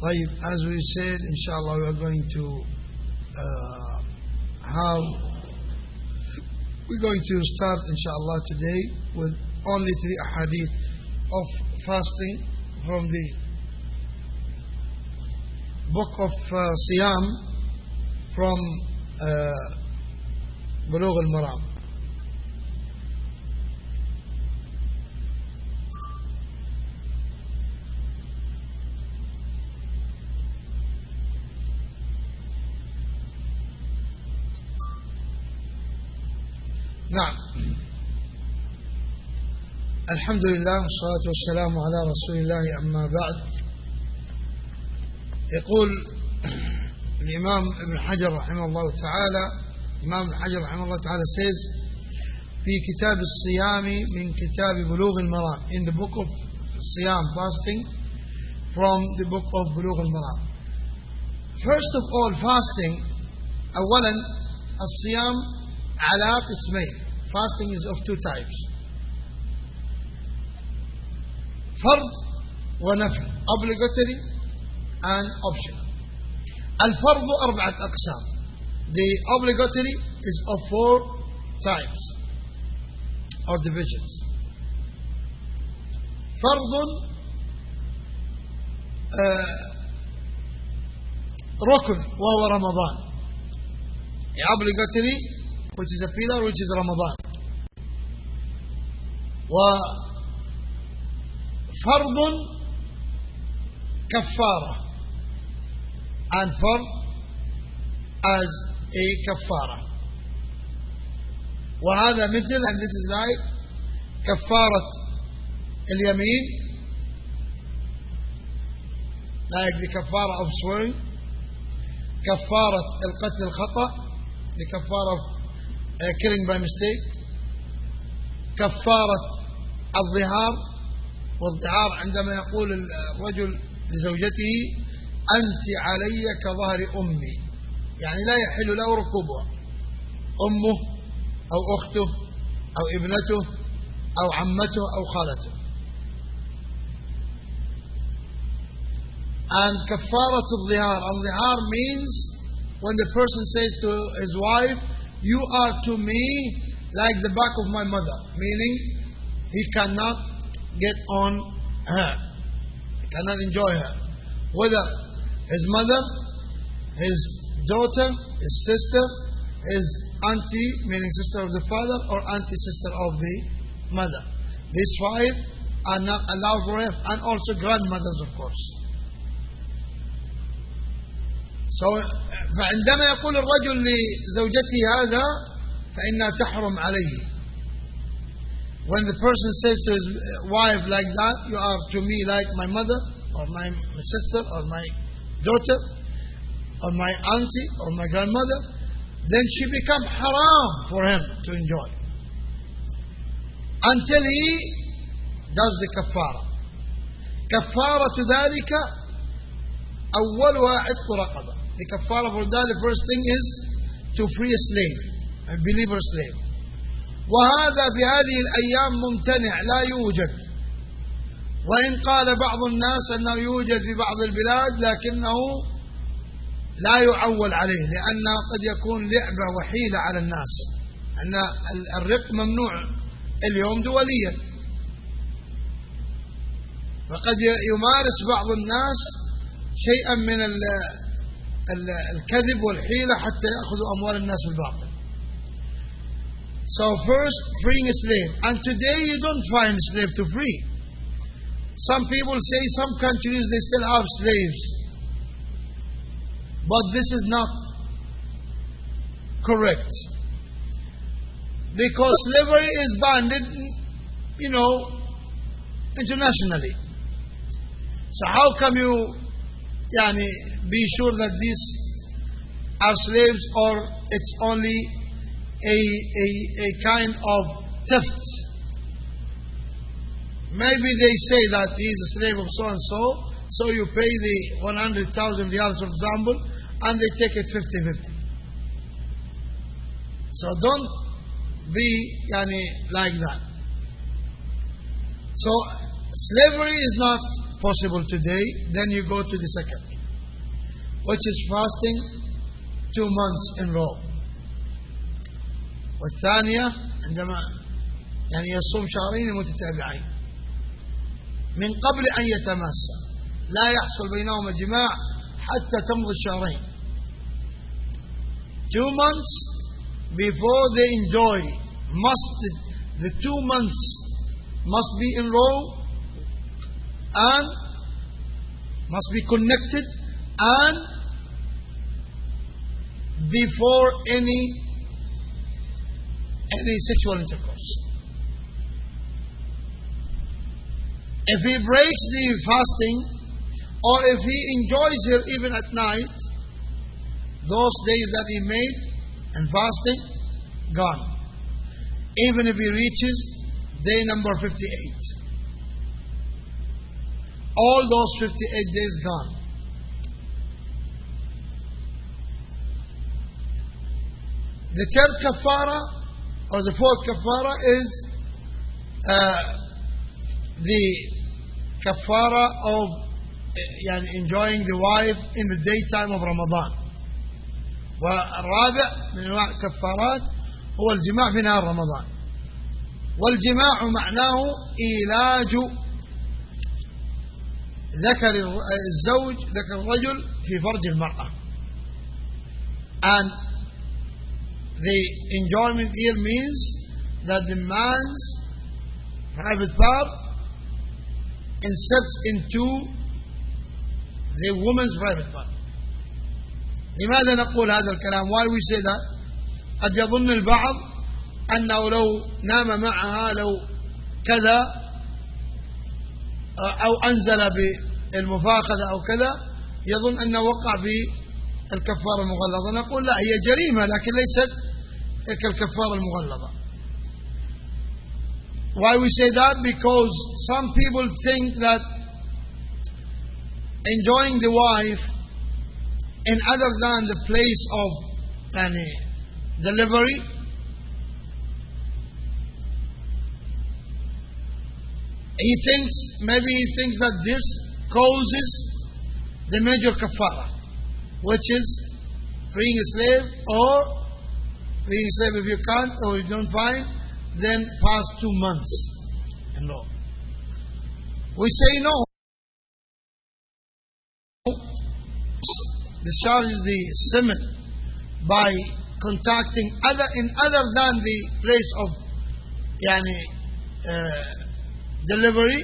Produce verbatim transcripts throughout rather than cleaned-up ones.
طيب, as we said, inshallah, we are going to uh, have, we're going to start, inshallah, today with only three ahadith of fasting from the book of uh, Siyam from uh, Bulugh al-Maram. نعم. الحمد لله والصلاة والسلام على رسول الله. أما بعد, يقول الإمام ابن حجر رحمه الله تعالى, الإمام ابن حجر رحمه الله تعالى says في كتاب الصيام من كتاب بلوغ المرام, in the book of Siyam, fasting from the book of Bulugh al-Maram. First of all, fasting, أولا الصيام على قسمين. Fasting is of two types, فرض ونفل, obligatory and optional. الفرض أربعة أقسام. The obligatory is of four types or divisions. فرض uh, ركن وهو رمضان. The obligatory, which is a pillar, which is Ramadan. وفرض كفارة, and فرض as a كفارة. وهذا مثل, and this is like كفارة اليمين, like the كفارة of swearing, كفارة القتل الخطأ, the كفارة of Uh, killing by mistake, كفارة الظهار. والظهار عندما يقول الرجل لزوجته أنت علي كظهر أمي, يعني لا يحل له ركوبها, أمه أو أخته أو ابنته أو عمته أو خالته. And كفارة الظهار, الظهار means when the person says to his wife, you are to me like the back of my mother, meaning he cannot get on her, he cannot enjoy her, whether his mother, his daughter, his sister, his auntie, meaning sister of the father, or auntie, sister of the mother. These five are not allowed for him, and also grandmothers, of course. So, فعندما يقول الرجل لزوجته هذا فإنها تحرم عليه. When the person says to his wife like that, you are to me like my mother or my sister or my daughter or my auntie or my grandmother, then she becomes haram for him to enjoy until he does the kafara. كفارة ذلك أولها عتق رقبة. The kafara for that, the first thing is to free a slave, a believer slave. وهذا بهذه الأيام ممتنع, لا يوجد. وإن قال بعض الناس أنه يوجد في بعض البلاد, لكنه لا يعول عليه, لأنه قد يكون لعبة وحيلة على الناس. أن الرق ممنوع اليوم دوليا, فقد يمارس بعض الناس شيئا من الكذب والحيلة حتى يأخذوا أموال الناس بالباطل. So first, freeing a slave. And today you don't find a slave to free. Some people say some countries they still have slaves. But this is not correct. Because slavery is banned, you know, internationally. So how come you yani, be sure that these are slaves, or it's only a, a, a kind of theft? Maybe they say that he is a slave of so and so, so you pay the one hundred thousand riyals, for example, and they take it fifty fifty. So don't be yani, like that. So slavery is not possible today, then you go to the second, which is fasting two months in a row. والثانية عندما يعني يصوم شهرين متتابعين من قبل أن يتماسا، لا يحصل بينهما جماع حتى تمضي الشهرين. Two months before they enjoy, must the two months must be in row and must be connected and before any any sexual intercourse. If he breaks the fasting, or if he enjoys her even at night, those days that he made and fasting, gone. Even if he reaches day number fifty-eight, all those fifty-eight days gone. The third kafara, or the fourth kafara, is uh, the kafara of يعني enjoying the wife in the daytime of Ramadan. والرابع من انواع الكفارات هو الجماع في نهار رمضان. والجماع معناه إيلاج ذكر الزوج ذكر الرجل في فرج المرأة. And the enjoyment here means that the man's private part inserts into the woman's private part. لماذا نقول هذا الكلام؟ Why we say that? قد يظن البعض أنه لو نام معها لو كذا أو أنزل بالمفاخذة أو كذا يظن أنه وقع في الكفارة المغلظة. نقول لا، هي جريمة لكن ليست كالكفارة المغلظة. Why we say that? Because some people think that enjoying the wife in other than the place of yani, delivery he thinks, maybe he thinks that this causes the major kafara, which is freeing a slave, or freeing a slave if you can't or you don't find, then fast two months in row. We say no. Discharges the semen by contacting other in other than the place of yani, uh, delivery,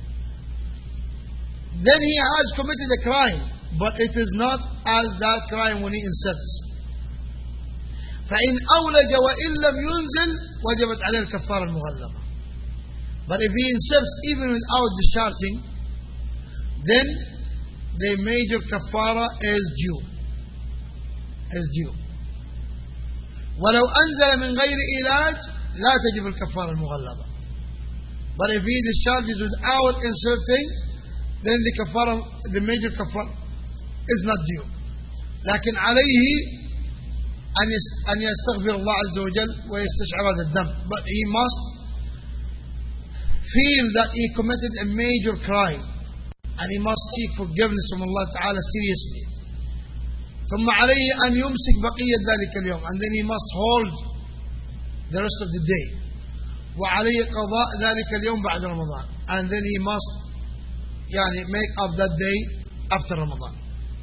then he has committed a crime, but it is not as that crime when he inserts. فإن أولج وإن لم ينزل وجبت عليه الكفارة المغلظة. But if he inserts even without discharging, then the major kafara is due. Is due. ولو أنزل من غير علاج لا تجب الكفارة المغلظة. But if he discharges without inserting, then the kafara, the major kafara, is not due. لكن عليه أن يستغفر الله عز وجل ويستشعر هذا الذنب. But he must feel that he committed a major crime, and he must seek forgiveness from Allah Ta'ala seriously. ثم عليه أن يمسك بقية ذلك اليوم, and then he must hold the rest of the day. وعليه قضاء ذلك اليوم بعد رمضان, and then he must يعني make up that day after Ramadan.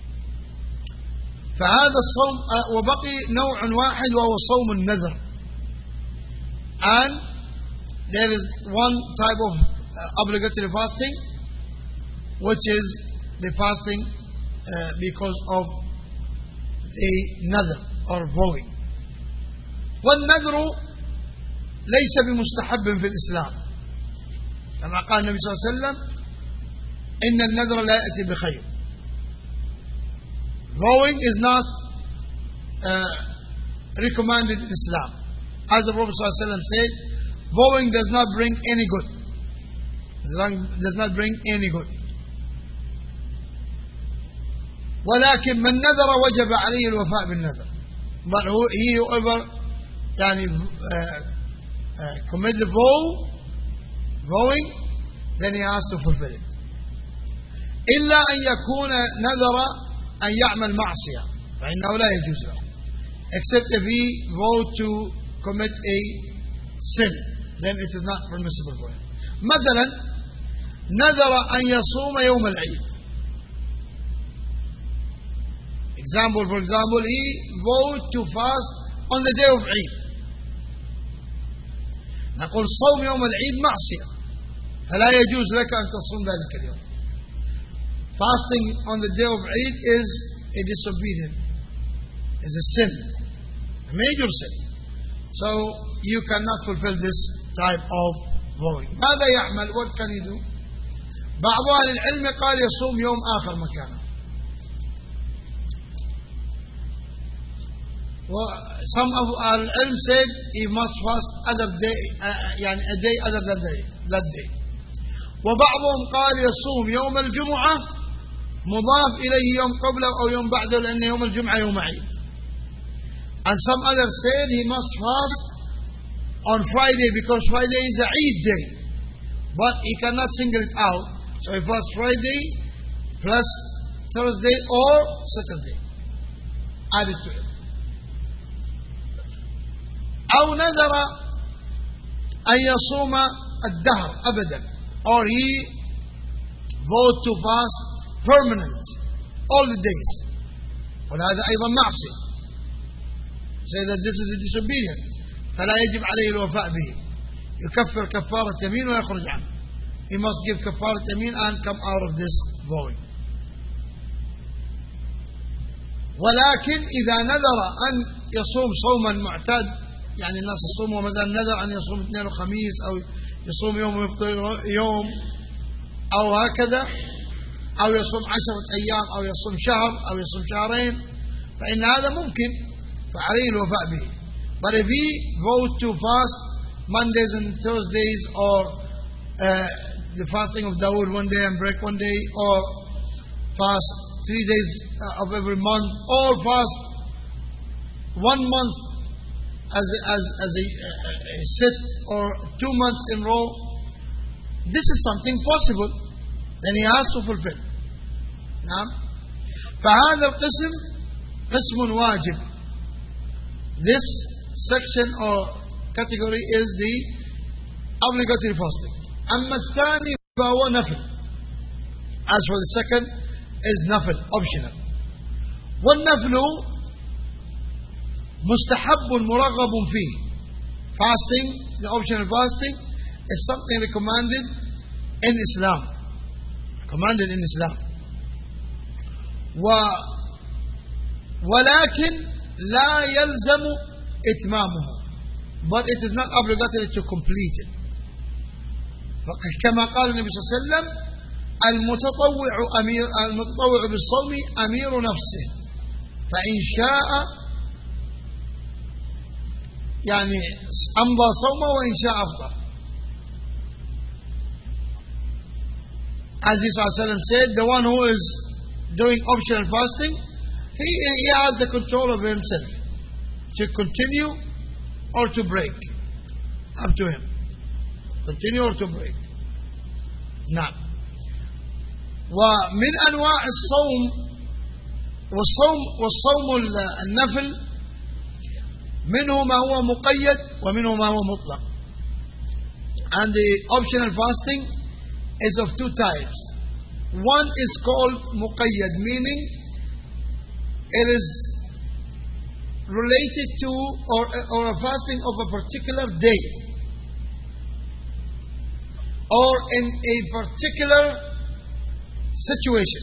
فهذا الصوم وبقي نوع واحد وهو صوم النذر. And there is one type of obligatory fasting, which is the fasting uh, because of the nadhr or vowing. والنذر ليس بمستحب في الإسلام. كما قال النبي صلى الله عليه وسلم إن النذر لا يأتي بخير. Vowing is not uh, recommended in Islam. As the Prophet صلى الله عليه وسلم said, vowing does not bring any good. Does not bring any good. ولكن من نذر وجب عليه الوفاء بالنذر. But who, he whoever يعني uh, uh, commit the vow, vowing, then he has to fulfill it. إلا أن يكون نذر أن يعمل معصية فإنه لا يجوز له, except if he vowed to commit a sin, then it is not permissible for him. مثلا نذر أن يصوم يوم العيد. Example, for example, he vowed to fast on the day of Eid. نقول صوم يوم العيد معصية, فلا يجوز لك أن تصوم ذلك اليوم. Fasting on the day of Eid is a disobedience, is a sin, a major sin. So you cannot fulfill this type of vowing. ماذا يعمل? What can he do? بعض أهل العلم قال يصوم يوم آخر مكانه. Some of our ilm said he must fast other day, uh, يعني a day other than day, that day. وبعضهم قال يصوم يوم الجمعة مضاف إليه يوم قبله أو يوم بعده لأن يوم الجمعة يوم عيد. And some others said he must fast on Friday because Friday is a Eid day, but he cannot single it out. So he fasts Friday plus Thursday or Saturday added to it. أو نذر أن يصوم الدهر أبدا, or he vowed to fast permanent all the days, وهذا أيضا معصية. Say that this is a disobedience, فلا يجب عليه الوفاء به. يكفر كفارة يمين ويخرج عنه. He must give كفارة يمين and come out of this vowing. ولكن إذا نذر أن يصوم صوما معتاد, يعني الناس يصوموا مثلا نذر أن يصوم اثنين وخميس أو يصوم يوم ويفطر يوم أو هكذا, أو يصوم عشرة أيام أو يصوم شهر أو يصوم شهرين, فإن هذا ممكن, فعليه الوفاء به. But if he vowed to fast Mondays and Thursdays, or uh, the fasting of Dawood one day and break one day, or fast three days of every month, or fast one month as a, as as a, a, a sit, or two months in row, this is something possible, then he has to fulfill. نعم. فهذا القسم قسم واجب. This section or category is the obligatory fasting. أما الثاني فهو نفل. As for the second is نفل, optional. والنفل مستحب مرغب فيه. Fasting, the optional fasting, is something recommended in Islam. Commanded in Islam. و ولكن لا يلزم إتمامه, but it is not obligatory to complete it. كما قال النبي صلى الله عليه وسلم المتطوع أمير المتطوع بالصوم أمير نفسه فإن شاء يعني أمضى صومه وإن شاء أفطر. As he صلى الله عليه وسلم said, the one who is doing optional fasting, he, he has the control of himself to continue or to break. Up to him. Continue or to break. نعم. ومن أنواع الصوم والصوم والصوم النفل منه ما هو مقيد ومنه ما هو مطلق. And the optional fasting is of two types. One is called muqayyad, meaning it is related to or, or a fasting of a particular day or in a particular situation.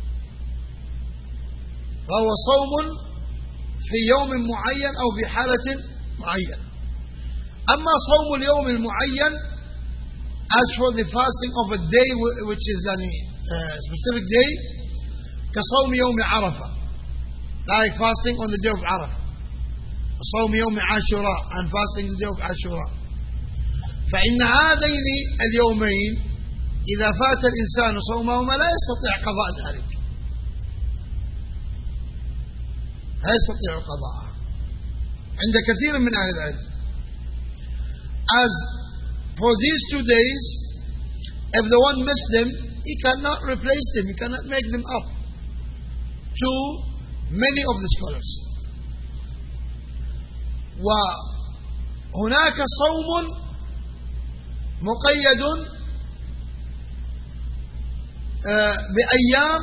فهو صوم في يوم معين أو في حالة معينة. أما صوم اليوم المعين, as for the fasting of a day which is a specific day, كصوم يوم عرفة, like fasting on the day of Arafah, صوم يوم عاشوراء, and fasting the day of عاشوراء. فإن هذين اليومين إذا فات الإنسان صومهما لا يستطيع قضاء ذلك, لا يستطيع قضاءها عند كثير من أهل العلم. As for these two days, if the one missed them, he cannot replace them, he cannot make them up to many of the scholars. وهناك صوم مقيد بأيام،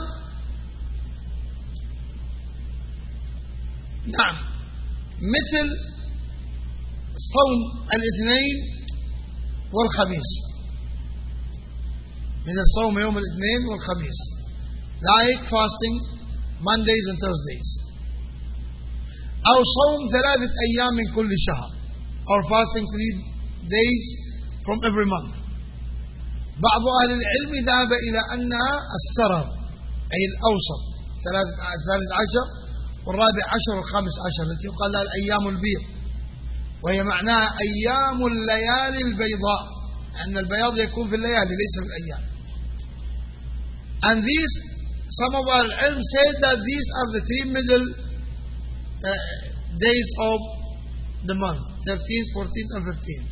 نعم، مثل صوم الاثنين والخميس، مثل صوم يوم الاثنين والخميس، like fasting Mondays and Thursdays. أو صوم ثلاثة أيام من كل شهر، or fasting three days from every month. بعض أهل العلم ذهب إلى أنها السرر، أي الأوسط، الثالث عشر والرابع عشر والخامس عشر، التي يقال لها الأيام البيض، وهي معناها أيام الليالي البيضاء، أن البياض يكون في الليالي ليس في الأيام. And these, some of our ilm said that these are the three middle uh, days of the month, thirteenth, fourteenth and fifteenth.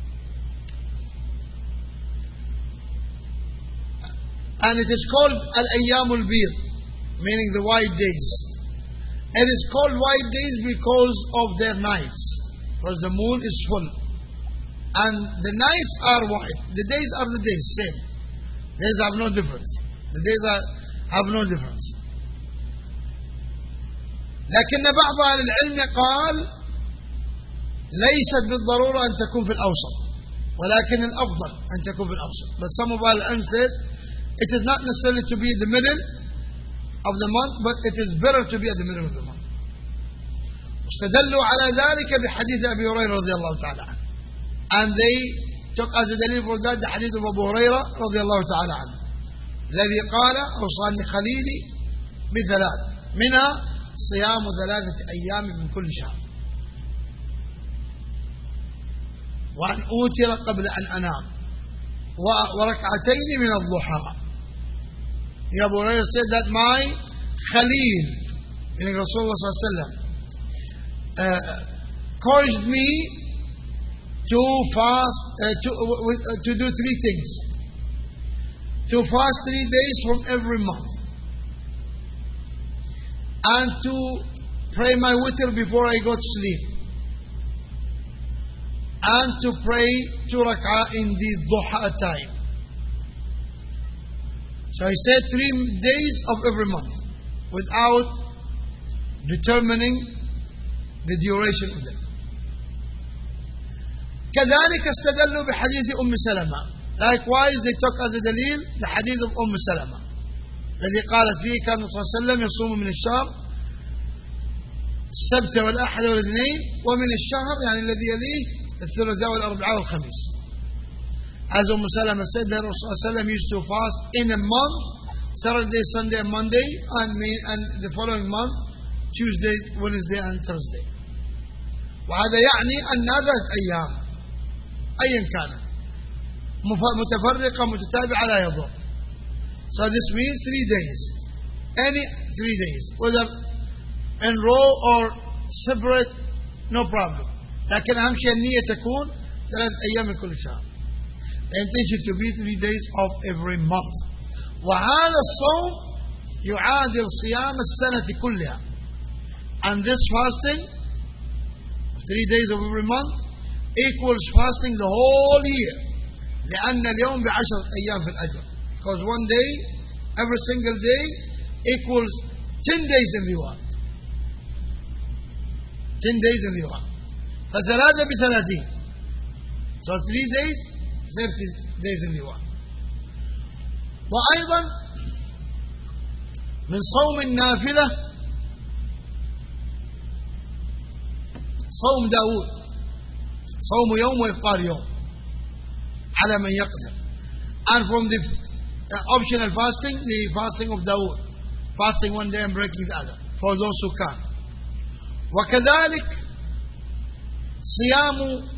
And it is called Al-Ayyam al-Bid, meaning the white days. It is called white days because of their nights, because the moon is full. And the nights are white. The days are the days, same. Days have no difference. The days are, have no difference. لكن بعض أهل العلم قال ليست بالضرورة أن تكون في الأوسط، ولكن الأفضل أن تكون في الأوسط. But some of our ilm said it is not necessarily to be the middle of the month, but it is better to be at the middle of the month. استدلوا على ذلك بحديث أبي هريرة رضي الله تعالى عنه. And they took as a dalil for that the hadith of Abu Hurairah رضي الله تعالى عنه الذي قال أوصاني خليلي بثلاث منها صيام ثلاثة أيام من كل شهر وأن أوتر قبل أن أنام وركعتين من الضحى. Abu Hurairah said that my Khalil, meaning Rasulullah sallallahu alaihi wasallam, uh, encouraged me to fast, uh, to, uh, to do three things. To fast three days from every month. And to pray my witr before I go to sleep. And to pray two rak'ah in the duha time. So he said three days of every month without determining the duration of them. كذلك استدلوا بحديث أم سلمة. Likewise they took as a dalil the hadith of أم سلمة الذي قالت فيه كان الرسول صلى الله عليه وسلم يصوم من الشهر السبت والأحد والاثنين ومن الشهر يعني الذي يليه الثلاثاء والأربعاء والخميس. As Umm Salama said that Rasulullah used to fast in a month, Saturday, Sunday and Monday, and, and the following month, Tuesday, Wednesday and Thursday. وهذا يعني أن ذات أيام أيا كانت متفرقة متتابعة لا يضر. So this means three days. Any three days. Whether in row or separate, no problem. لكن أهم شيء النية تكون ثلاث أيام من كل شهر. The intention to be three days of every month. وهذا الصوم يعادل صيام السنة كلها. And this fasting, three days of every month, equals fasting the whole year. لأن اليوم بعشرة أيام في الأجر. Because one day, every single day, equals ten days in the one. Ten days in the one. فثلاثة بثلاثين. So three days, thirty days in the one. وأيضا من صوم النافلة صوم داود صوم يوم وإفطار يوم على من يقدر. And from the optional fasting, the fasting of Dawood, fasting one day and breaking the other for those who can. وكذلك صيام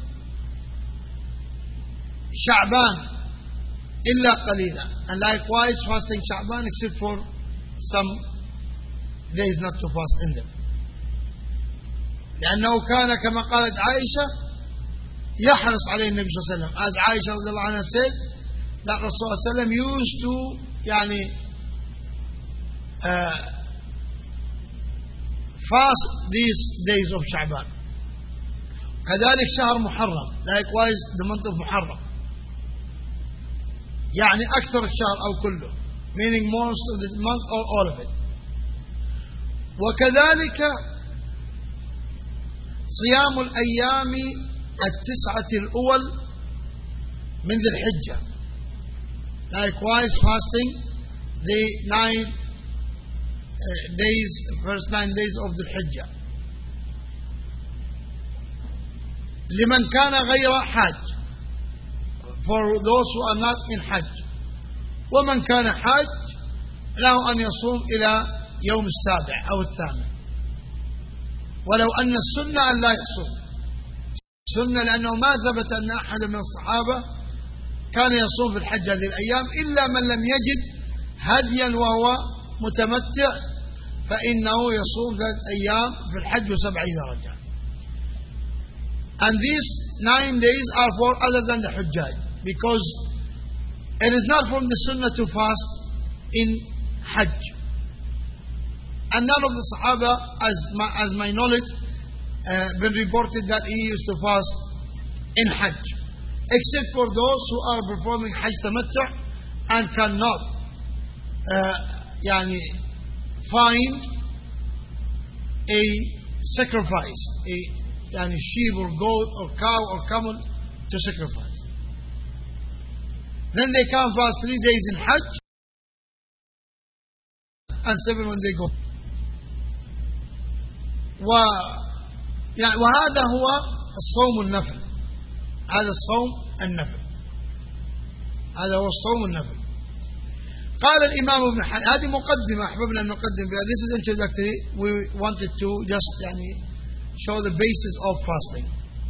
شعبان إلا قليلا. And likewise fasting شعبان except for some days not to fast in them. لأنه كان كما قالت عائشة يحرص عليه النبي صلى الله عليه وسلم. As Aisha رضي الله عنها said that Rasulullah صلى الله عليه وسلم used to يعني uh, fast these days of شعبان. كذلك شهر محرم. Likewise the month of محرم. يعني أكثر الشهر أو كله. Meaning most of the month or all of it. وكذلك صيام الأيام التسعة الأول من ذي الحجة. Likewise fasting the nine uh, days, first nine days of the Hijjah. لمن كان غير حاج, for those who are not in Hajj. ومن كان حاج له أن يصوم إلى يوم السابع أو الثامن. ولو أن السنة أن لا يصوم. سنة لأنه ما ثبت أن أحد من الصحابة كان يصوم في الحج هذه الأيام إلا من لم يجد هديا وهو متمتع فإنه يصوم ثلاث أيام في الحج وسبع درجات. And these nine days are for other than the Hujjaj, because it is not from the Sunnah to fast in Hajj. And none of the Sahaba, as my, as my knowledge, uh, been reported that he used to fast in Hajj, except for those who are performing Hajj Tamattu' and cannot uh, yani, find a sacrifice, a yani, sheep or goat or cow or camel to sacrifice. Then they can fast three days in Hajj and seven when they go. و يعني وهذا هو الصوم النفل. هذا الصوم النفل. هذا هو الصوم النفل. قال الإمام ابن حجر, هذه مقدمة أحببنا أن نقدم بها. This is introductory. We wanted to just يعني show the basis of fasting.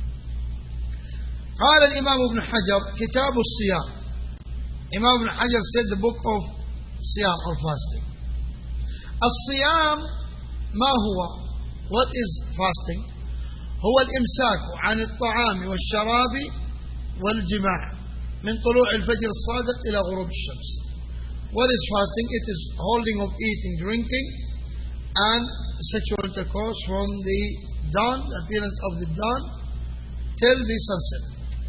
قال الإمام ابن حجر كتاب الصيام. Imam ibn Hajar said the book of Siyam or fasting. الصيام ما هو? What is fasting? هو الإمساك عن الطعام والشراب والجماع من طلوع الفجر الصادق إلى غروب الشمس. What is fasting? It is holding of eating, drinking and sexual intercourse from the dawn, the appearance of the dawn till the sunset.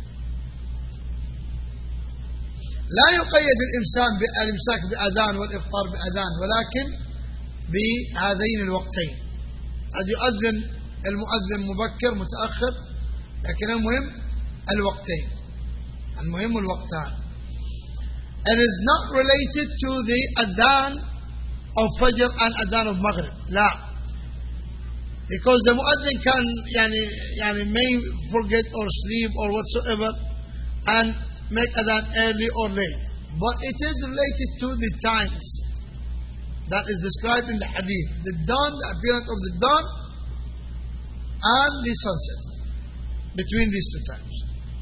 لا يقيد الإمساك الإمساك بأذان والإفطار بأذان, ولكن بهذين الوقتين. قد يؤذن المؤذن مبكر متأخر, لكن المهم الوقتين. المهم الوقتان. It is not related to the adhan of Fajr and adhan of Maghrib. لا. Because the muaddin can يعني, يعني may forget or sleep or whatsoever and make adhan early or late. But it is related to the times that is described in the hadith. The dawn, the appearance of the dawn and the sunset. Between these two times.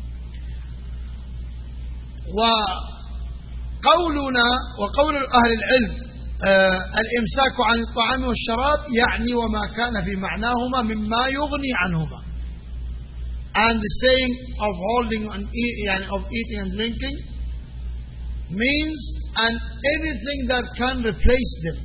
وقولنا وقول أهل العلم آه الإمساك عن الطعام والشراب يعني وما كان في معناهما مما يغني عنهما. And the saying of holding and eat, of eating and drinking means and anything that can replace them,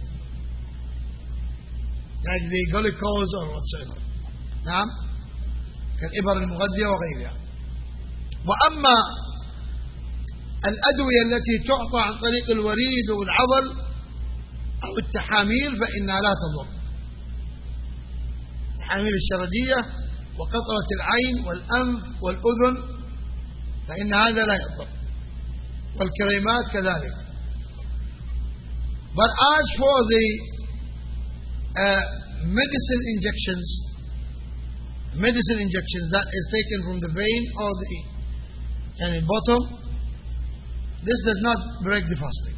like the glucose or whatsoever. نعم كالإبر المغذية وغيرها. وأما الأدوية التي تعطى عن طريق الوريد والعضل أو التحاميل فإنها لا تضر. التحاميل الشرجية وقطرة العين والأنف والأذن فإن هذا لا يضر, والكريمات كذلك. But as for the uh, medicine injections, medicine injections that is taken from the vein or the yani, bottom, this does not break the fasting.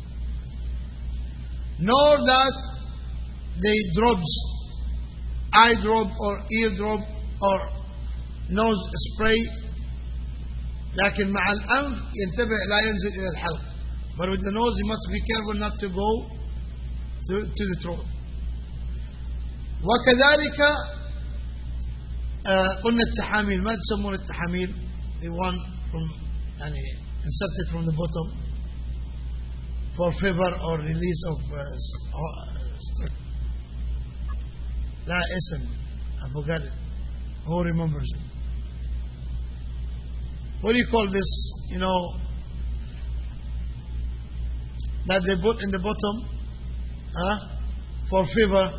Nor that the drops, eye drop or ear drop or nose spray, لكن مع الأنف ينتبه لا ينزل إلى الحلق. But with the nose you must be careful not to go to, to the throat. وكذلك uh, قلنا التحاميل. ما تسمون التحاميل? The one from يعني inserted from the bottom. for fever or release of uh, uh, La ism. I forgot it. Who remembers it? What do you call this? You know, that they put in the bottom, huh? For fever.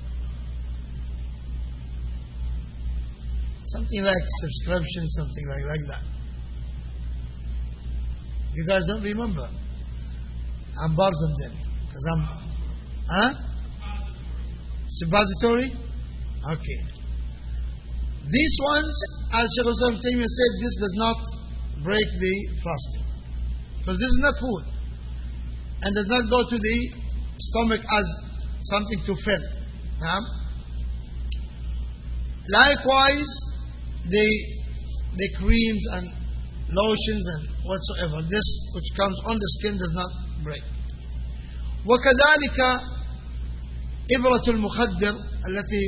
Something like subscription, something like, like that. You guys don't remember? I'm pardoned then. Because I'm... Huh? Suppository? Okay. These ones, as Shaykh Islam Taymiyyah said, this does not break the fasting. Because this is not food. And does not go to the stomach as something to fill. Huh? Likewise, the, the creams and lotions and whatsoever, this which comes on the skin does not break. وكذلك إبرة المخدر التي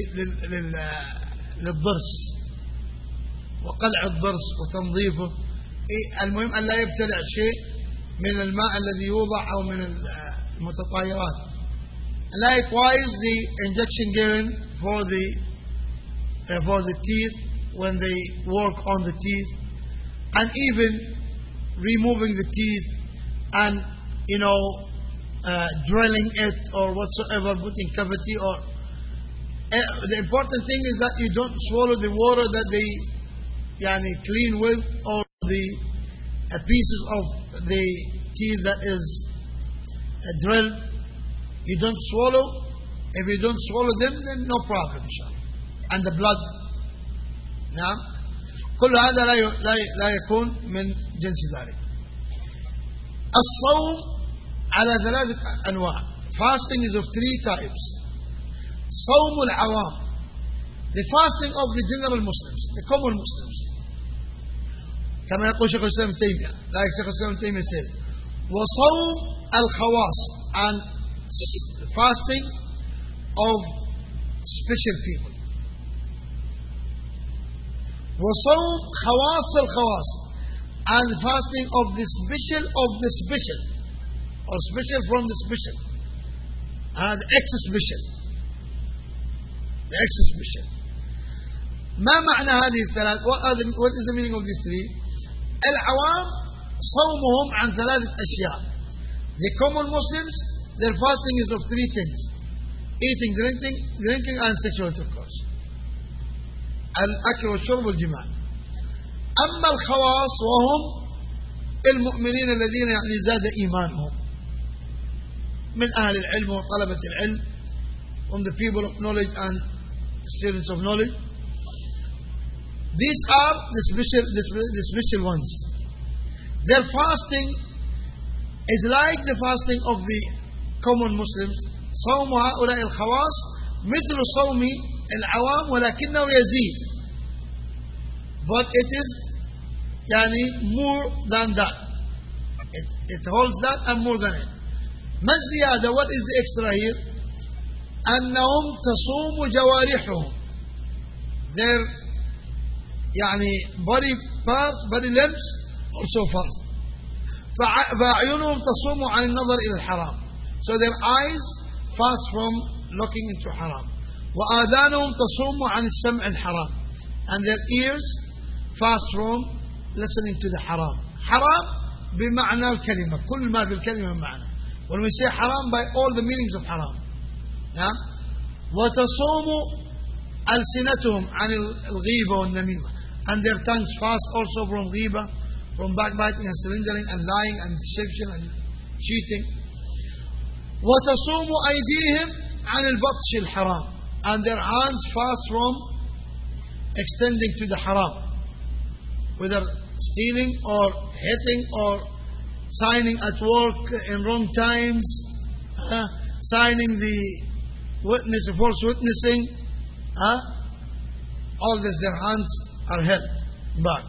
للضرس وقلع الضرس وتنظيفه. المهم أن لا يبتلع شيء من الماء الذي يوضع أو من المتطايرات. Likewise, the injection given for the uh, for the teeth when they work on the teeth, and even removing the teeth and, you know, uh, drilling it or whatsoever, putting cavity or... Uh, the important thing is that you don't swallow the water that they yani, clean with, or the uh, pieces of the teeth that is uh, drilled. You don't swallow. If you don't swallow them, then no problem, inshallah. And the blood. نعم كل هذا لا لا لا يكون من جنس ذلك. الصوم على ثلاثة أنواع. Fasting is of three types. صوم العوام, the fasting of the general Muslims, the common Muslims, كما يقول شيخ الإسلام تيمية, like شيخ الإسلام تيمية said. وصوم الخواص, and fasting of special people. وصوم خواص الخواص, and fasting of the special of the special, or special from the special, and extra special, the extra special. ما معنى هذه الثلاث? What, are the, what is the meaning of these three? العوام صومهم عن ثلاثة أشياء. The common Muslims, their fasting is of three things: eating, drinking, drinking, and sexual intercourse. الأكل والشرب والجماع. أما الخواص وهم المؤمنين الذين يعني زاد إيمانهم من أهل العلم وطلبة العلم, from the people of knowledge and students of knowledge. These are the special, the, the special ones. Their fasting is like the fasting of the common Muslims. صوم هؤلاء الخواص مثل صوم العوام ولكنه يزيد, but it is يعني more than that. It, it holds that and more than it. ما الزيادة? What is the extra here? أنهم تصوم جوارحهم, their يعني body parts, body limbs also fast. فأعينهم تصوم عن النظر إلى الحرام, so their eyes fast from looking into haram. وآذانهم تصوم عن السمع الحرام, and their ears fast from listening to the haram. Haram بمعنى الكلمة, كل ما في الكلمة معنى. When we say haram, by all the meanings of haram. yeah? وتصوم ألسنتهم عن الغيبة والنميمة, and their tongues fast also from غيبة, from backbiting and slandering and lying and deception and cheating. وتصوم أيديهم عن البطش الحرام, and their hands fast from extending to the haram, whether stealing or hitting or signing at work in wrong times, uh, signing the witness, false witnessing, uh, all this, their hands are held back.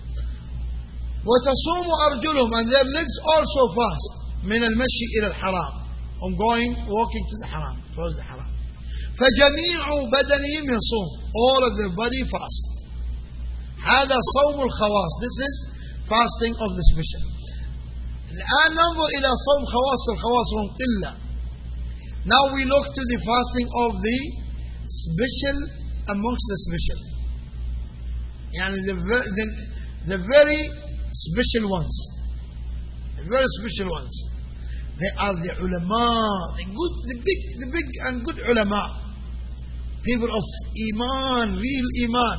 وتصوم أرجلهم, and their legs also fast من المشي إلى الحرام, on going, walking to the haram, towards the haram. فجميع بدنهم يصوم, all of their body fast. هذا صوم الخواص, this is fasting of the special. الآن ننظر إلى صوم خواص الخواص وهم قلة. Now we look to the fasting of the special amongst the special. يعني the, the, the very special ones. The very special ones. They are the ulama, the good, the big, the big and good ulama. People of iman, real iman.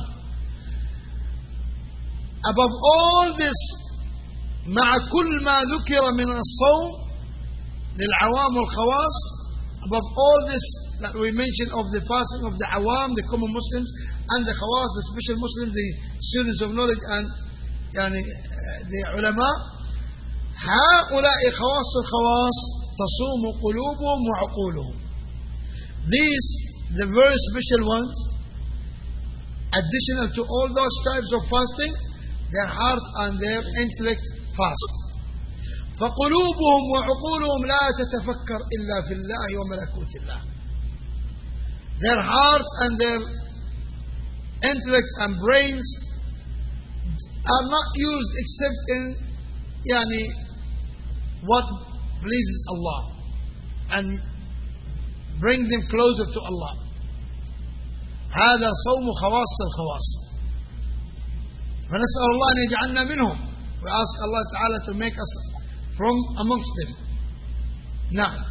Above all this, مع كل ما ذكر من الصوم للعوام والخواص, above all this that we mentioned of the fasting of the awam, the common Muslims, and the khawas, the special Muslims, the students of knowledge, and يعني, the ulama, هؤلاء خواص الخواص تصوم قلوبهم وعقولهم. These, the very special ones, additional to all those types of fasting, their hearts and their intellect fast. فقلوبهم وعقولهم لا تتفكر إلا في الله وملكوت الله. Their hearts and their intellects and brains are not used except in يعني what pleases Allah and bring them closer to Allah. هذا صوم خواص الخواص. فنسأل الله أن يجعلنا منهم. We ask Allah Ta'ala to make us from amongst them. نعم.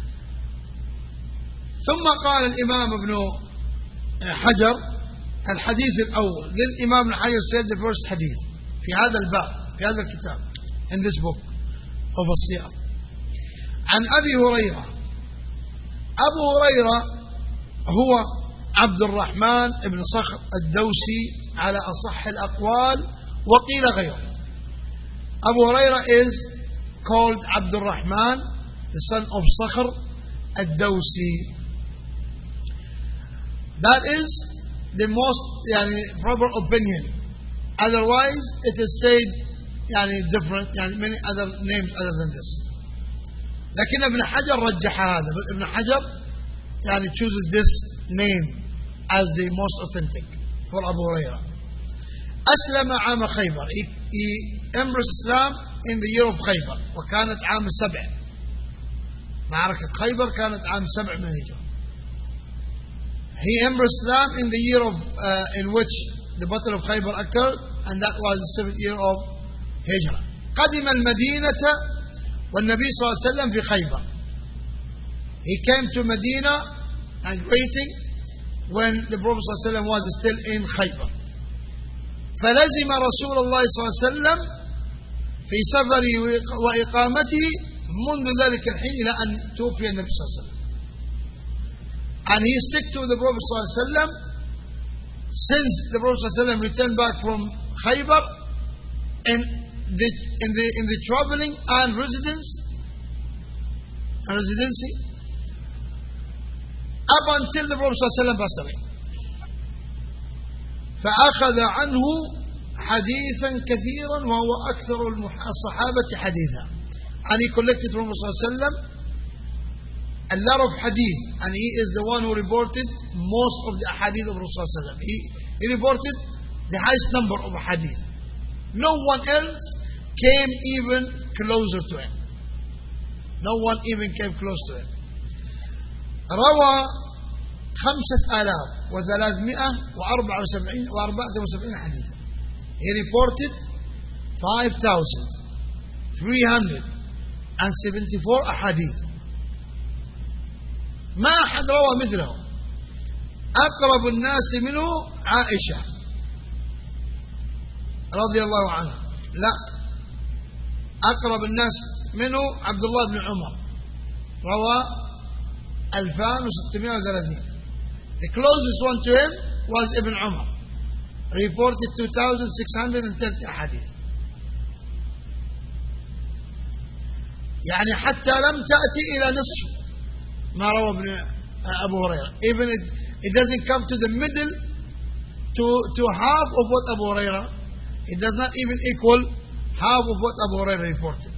ثم قال الإمام ابن حجر الحديث الأول. للإمام ابن حجر said the first hadith في هذا الباب في هذا الكتاب in this book of الصيام. عن أبي هريرة. أبو هريرة هو عبد الرحمن بن صخر الدوسي على أصح الأقوال وقيل غيره. Abu Hurairah is called Abdul Rahman, the son of Sakhr al-Dawsi. That is the most yani, proper opinion. Otherwise, it is said yani, different, yani, many other names other than this. لكن ابن حجر رجح هذا. But Ibn Hajar yani, chooses this name as the most authentic for Abu Hurairah. أسلم عام خيبر. He, he embraced Islam in the year of Khaybar. وكانت عام سبع. معركة خيبر كانت عام سبع من الهجرة. He embraced Islam in the year of uh, in which the battle of Khaybar occurred, and that was the seventh year of Hijrah. قدم المدينة والنبي صلى الله عليه وسلم في خيبر. He came to Medina and greeting when the Prophet صلى الله عليه وسلم was still in Khaybar. فلزم رسول الله صلى الله عليه وسلم في سفره وإقامته منذ ذلك الحين إلى أن توفي النبي صلى الله عليه وسلم. And he stuck to the Prophet صلى الله عليه وسلم since the Prophet صلى الله عليه وسلم returned back from Khaybar in the in the in the traveling and residence and residency up until the Prophet صلى الله عليه وسلم passed away. فأخذ عنه حديثا كثيرا وهو أكثر الصحابة حديثا. And he collected from Rasulullah صلى الله عليه وسلم a lot of hadith, and he is the one who reported most of the hadith of Rasulullah صلى الله عليه وسلم. He, he reported the highest number of hadith. No one else came even closer to him. No one even came close to him. روى خمسة آلاف وثلاثمائة وأربعة وسبعين وأربعة وسبعين حديثا. He reported five thousand three hundred seventy-four أحاديث. ما أحد روى مثله. أقرب الناس منه عائشة رضي الله عنها. لا، أقرب الناس منه عبد الله بن عمر روى ألفان وستمائة وثلاثين. The closest one to him was Ibn Umar, reported two thousand six hundred thirty hadith. يعني حتى لم تأتي إلى نصف ما روى ابن أبو هريرة. Even it, it doesn't come to the middle to to half of what Abu Hurairah. It does not even equal half of what Abu Hurairah reported.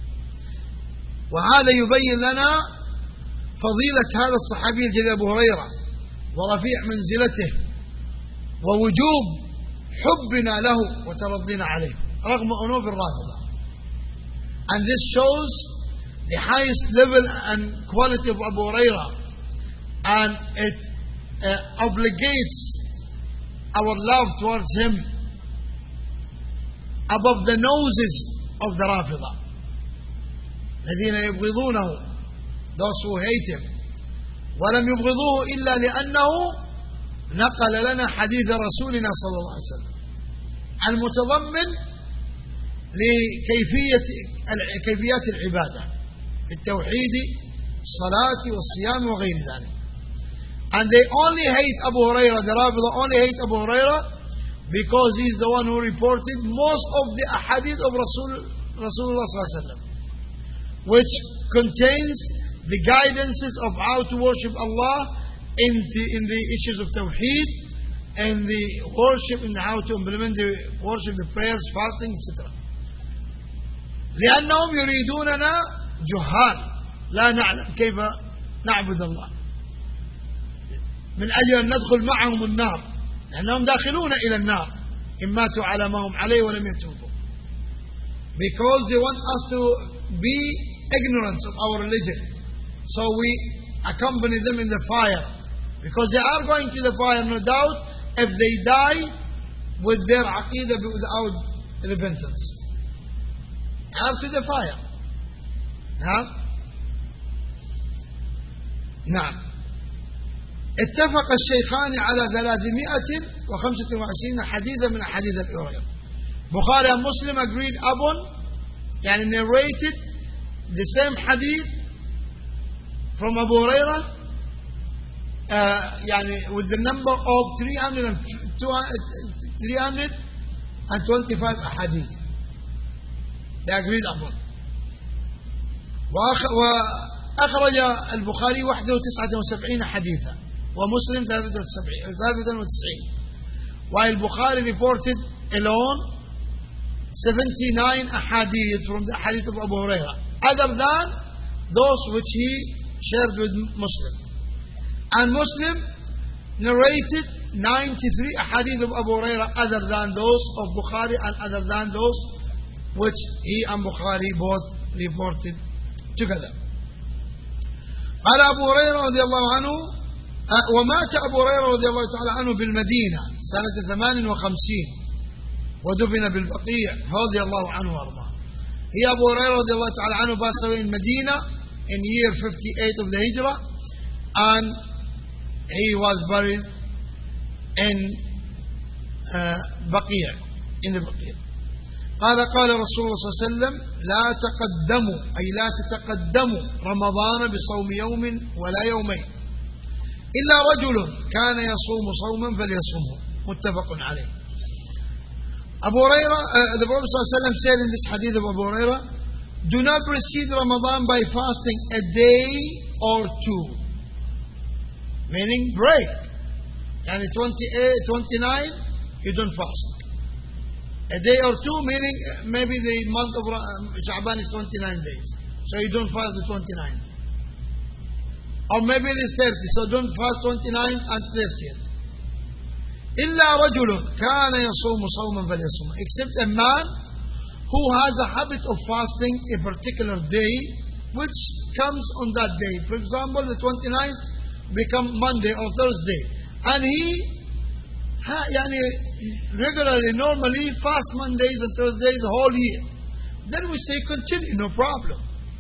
وهذا يبين لنا فضيلة هذا الصحابي الجليل أبو هريرة ورفيع منزلته ووجوب حبنا له وترضينا عليه رغم أنوف الرافضة. And this shows the highest level and quality of Abu Hurairah. And it uh, obligates our love towards him above the noses of the Rafida. الذين يبغضونه, those who hate him. ولم يبغضوه إلا لأنه نقل لنا حديث رسولنا صلى الله عليه وسلم المتضمن لكيفية كيفيات العبادة في التوحيد الصلاة والصيام وغير ذلك. And they only hate Abu Hurairah, the Rafida only hate Abu Hurairah because he is the one who reported most of the ahadith of Rasul, Rasulullah sallallahu alaihi wasallam, which contains the guidances of how to worship Allah in the, in the issues of Tawheed, and the worship, and how to implement the worship, the prayers, fasting, et cetera. لأنهم يريدوننا جهال لا نعلم كيف نعبد الله من أجل أن ندخل معهم النار لأنهم داخلون إلى النار إن ماتوا على ما هم عليه ولم يتوبوا, because they want us to be ignorant of our religion. So we accompany them in the fire, because they are going to the fire, no doubt, if they die with their aqidah without repentance. Are to the fire. نعم نعم اتفق الشيخان على ثلاثمائة وخمسة وعشرين حديثا من أحاديث أبي هريرة. Bukhari and Muslim agreed upon, يعني narrated the same hadith from Abu Hurairah, uh, يعني with the number of three hundred twenty-five ahadith. They agreed upon. وأخرج البخاري وحده تسعة وسبعين حديثا ومسلم ثلاثة وتسعين, while Bukhari reported alone seventy-nine ahadith from the hadith of Abu Hurairah, other than those which he shared with Muslim. And Muslim narrated ninety-three ahadith of Abu Hurairah other than those of Bukhari, and other than those which he and Bukhari both reported together. قال أبو هريرة رضي الله عنه ومات أبو هريرة رضي الله تعالى عنه بالمدينة سنة ثمان وخمسين ودفن بالبقيع رضي الله عنه وارضاه. He, Abu Hurairah رضي الله تعالى عنه, passed away in Medina in year fifty-eight of the Hijrah, and he was buried in uh, Baqi', in the Baqi'. قال قال رسول الله صلى الله عليه وسلم لا تقدموا أي لا تتقدموا رمضان بصوم يوم ولا يومين إلا رجل كان يصوم صوما فليصومه متفق عليه. Abu Hurairah, uh, the Prophet صلى الله عليه وسلم said in this hadith of Abu Hurairah, do not precede Ramadan by fasting a day or two, meaning break, and twenty-eight, twenty-nine you don't fast. A day or two, meaning maybe the month of Sha'ban is twenty-nine days, so you don't fast the twenty-ninth. Or maybe it is thirty, so don't fast twenty-nine and thirtieth. إلا رجل كان يصوم صوما فليصوم, except a man who has a habit of fasting a particular day which comes on that day. For example, the twenty-ninth become Monday or Thursday, and he يعني regularly, normally fast Mondays and Thursdays the whole year. Then we say continue, no problem,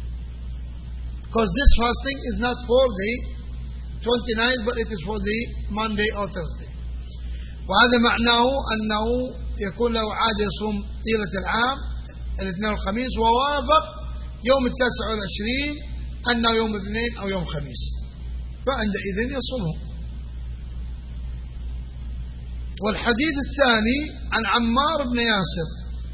because this fasting is not for the twenty-ninth, but it is for the Monday or Thursday. وهذا معناه أنه يكون له عادة يصوم طيلة العام الاثنين والخميس, ووافق يوم التاسع والعشرين أنه يوم الاثنين أو يوم خميس, فعندئذ يصومه. والحديث الثاني عن عمار بن ياسر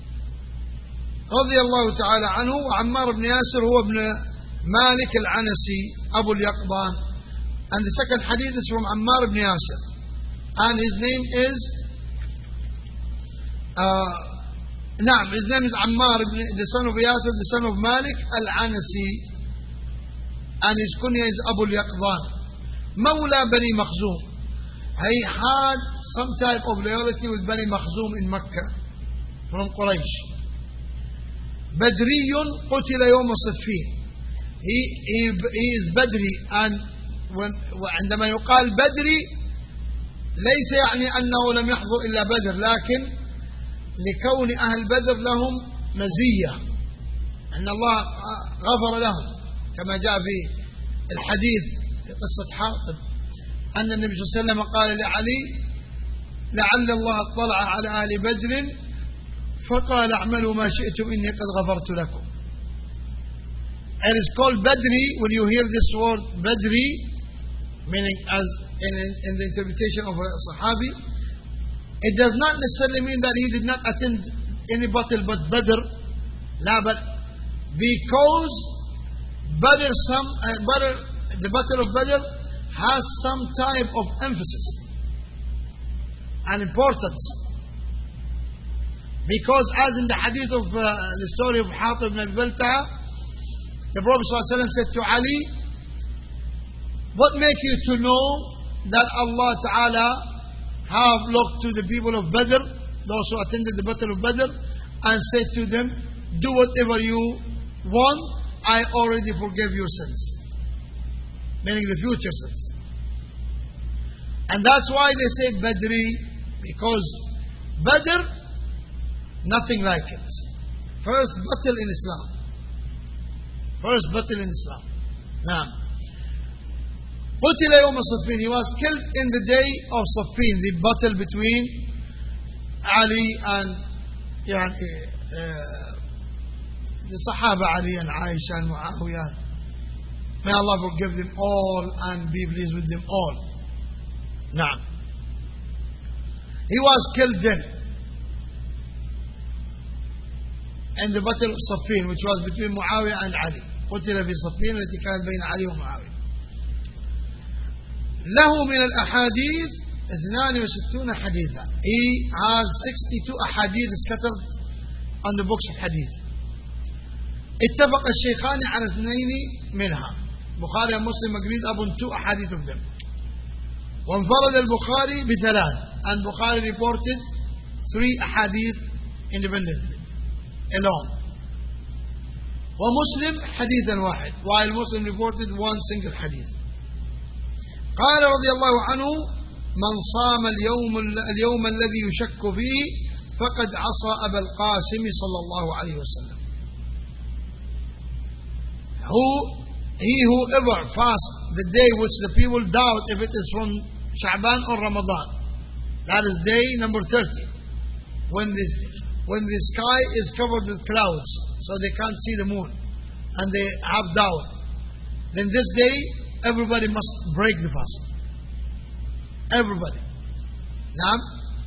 رضي الله تعالى عنه. وعمار بن ياسر هو ابن مالك العنسي أبو اليقظان, and the second hadith is from Ammar ibn Yasir, and his name is uh, نعم his name is Ammar ibn, the son of Yasir, the son of Malik al-Anasi, and his kunya is Abu al-Yaqzan, Mawla Bani Makhzum. He had some type of loyalty with Bani Makhzum in Mecca from Quraysh. بدري قتل يوم صفين. he, he, he is بدري, and when, وعندما يقال بدري ليس يعني أنه لم يحضر إلا بدر، لكن لكون أهل بدر لهم مزية أن الله غفر لهم، كما جاء في الحديث في قصة حاطب أن النبي صلى الله عليه وسلم قال لعلي: لعل الله اطلع على أهل بدر فقال اعملوا ما شئتم إني قد غفرت لكم. It is called Badri. When you hear this word Badri, meaning as in, in the interpretation of a Sahabi, it does not necessarily mean that he did not attend any battle but Badr. La, but because Badr, some, uh, Badr, the battle of Badr has some type of emphasis and importance. Because as in the hadith of uh, the story of Hatib ibn Abi Balta'a, the Prophet ﷺ said to Ali, what make you to know that Allah Ta'ala have looked to the people of Badr, those who attended the battle of Badr, and said to them, do whatever you want, I already forgave your sins. Meaning the future sins. And that's why they say Badri, because Badr, nothing like it. First battle in Islam. First battle in Islam. Now, قتل يوم صفين. He was killed in the day of Saffin, the battle between Ali and يعني, uh, the Sahaba Ali and Aisha and Muawiyah. May Allah forgive them all and be pleased with them all. Now, he was killed then in the battle of Saffin, which was between Muawiyah and Ali. قتل في صفين التي كانت بين علي ومعاوية. له من الأحاديث اثنان وستون حديثا. He has sixty-two ahadith scattered on the books of hadith. اتفق الشيخان على اثنين منها. Bukhari and Muslim agreed upon two ahadith of them. وانفرد البخاري بثلاث. And Bukhari reported three ahadith independently, alone. ومسلم حديثا واحد, while Muslim reported one single hadith. قال رضي الله عنه: من صام اليوم اليوم الذي يشك فيه فقد عصى أبا القاسم صلى الله عليه وسلم. Who he whoever fasts the day which the people doubt if it is from Sha'ban or Ramadan, that is day number thirty, when this when the sky is covered with clouds so they can't see the moon and they have doubt, then this day everybody must break the fast. Everybody. نعم.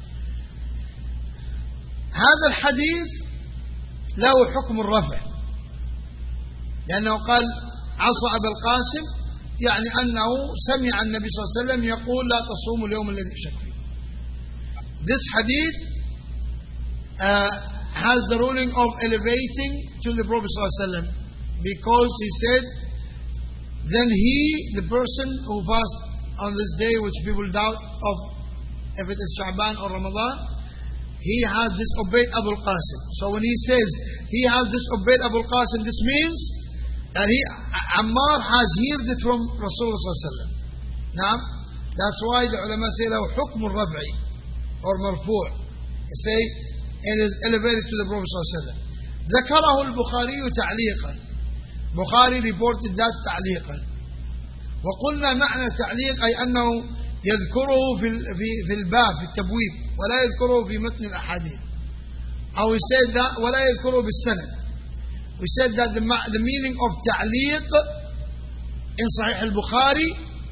هذا الحديث له حكم الرفع, لأنه قال عصى أبا القاسم, يعني أنه سمع النبي صلى الله عليه وسلم يقول لا تصوموا اليوم الذي يشك فيه. This hadith uh, has the ruling of elevating to the Prophet صلى الله عليه وسلم, because he said, then he, the person who fasts on this day which people doubt of if it is Sha'ban or Ramadan, he has disobeyed Abu al-Qasim. So when he says he has disobeyed Abu al-Qasim, this means that he, Ammar has heard it from Rasulullah sallallahu alaihi wasallam. Now, that's why the ulama say له حكم الرفع or مرفوع. They say it is elevated to the Prophet sallallahu alaihi wasallam. ذكره البخاري تعليقا. Bukhari reported that تعليقا. وقلنا معنى تعليق أي أنه يذكره في في في الباب في التبويب ولا يذكره في متن الأحاديث. أو he said that ولا يذكره بالسند. We said that the, the meaning of تعليق in Sahih al-Bukhari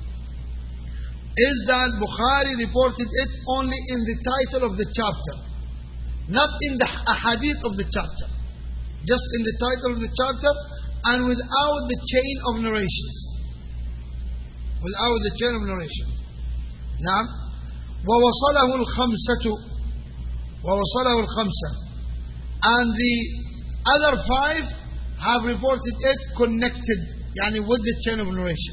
is that Bukhari reported it only in the title of the chapter, not in the ahadith of the chapter, just in the title of the chapter and without the chain of narrations. Without the chain of narrations. نعم. ووصله الخمسة ووصله الخمسة and the other five have reported it connected, يعني with the chain of narration.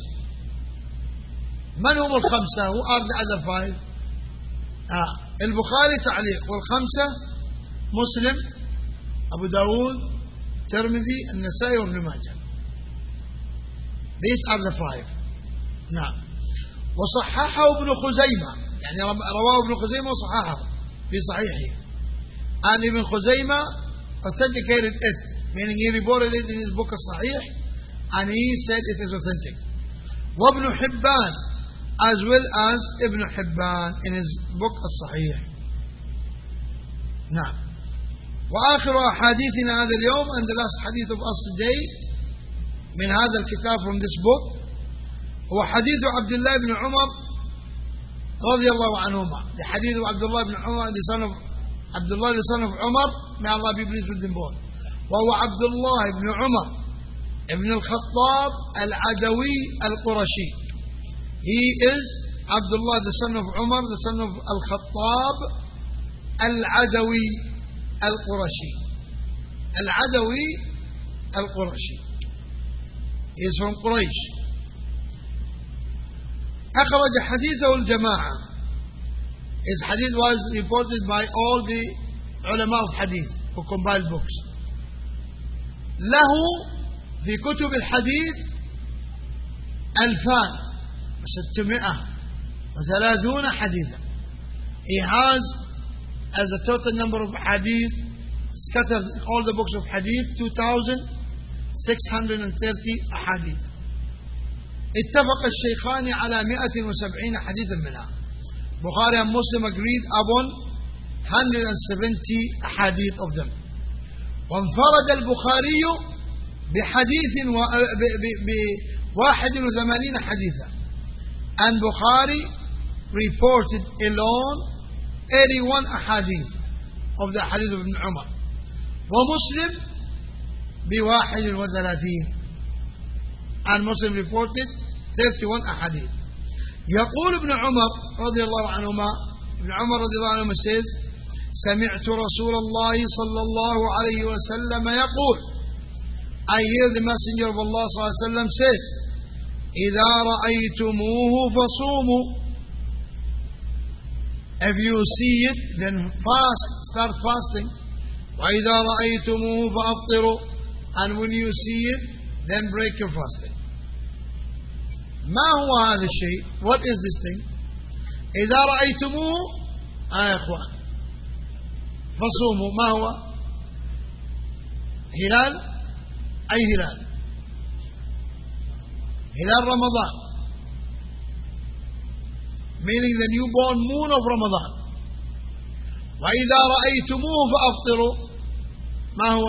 من هم الخمسة? Who are the other five? آه. البخاري تعليق, والخمسة مسلم, أبو داود, Tirmidhi, An-Nasa'i, Ibn Majah. These are the five. نعم. وصححه ابن خزيمة, يعني رواه ابن خزيمة وصححه في صحيحه. And Ibn Khuzaymah authenticated it, meaning he reported it in his book As-Sahih, and he said it is authentic. وابن حبان, as well as Ibn Hibban in his book As-Sahih. نعم. وآخر أحاديثنا هذا اليوم, and the last hadith of us today من هذا الكتاب from this book, هو حديث عبد الله بن عمر رضي الله عنهما. The hadith of Abdullah ibn Umar, the son of Abdullah, the son of Umar, may Allah be pleased with them both. وهو عبد الله بن عمر ابن الخطاب العدوي القرشي. He is Abdullah, the son of Umar, the son of Al-Khattab Al-Adawi Al-Qurashi. Al-Adawi Al-Qurashi. He is from Quraysh. أخرج حديثه الجماعة. His hadith was reported by all the ulama of hadith who compiled books. له في كتب الحديث ألفان وستمائة وثلاثون حديثا. He has as a total number of hadith scattered in all the books of hadith two thousand six hundred thirty hadith. اتفق الشيخان على مئة وسبعين حديثا منها. Bukhari and Muslim agreed upon one hundred seventy hadith of them. وانفرد البخاري بحديث بواحد وثمانين حديثا. And Bukhari reported alone eighty-one hadith of the hadith of Ibn Umar. ومسلم بواحد وثلاثين. And Muslim reported thirty-one ahadith. يقول ابن عمر رضي الله عنهما, ابن عمر رضي الله عنهما says, سمعت رسول الله صلى الله عليه وسلم يقول, I hear the messenger of Allah صلى الله عليه وسلم says, إذا رأيتموه فصوموا. If you see it, then fast, start fasting. وإذا رأيتموه فأفطروا. And when you see it, then break your fasting. ما هو هذا الشيء? What is this thing? إذا رأيتموه آه يا إخوان فصوموا. ما هو؟ هلال. أي هلال؟ هلال رمضان, meaning the newborn moon of Ramadan. وإذا رأيتموه فأفطروا. ما هو؟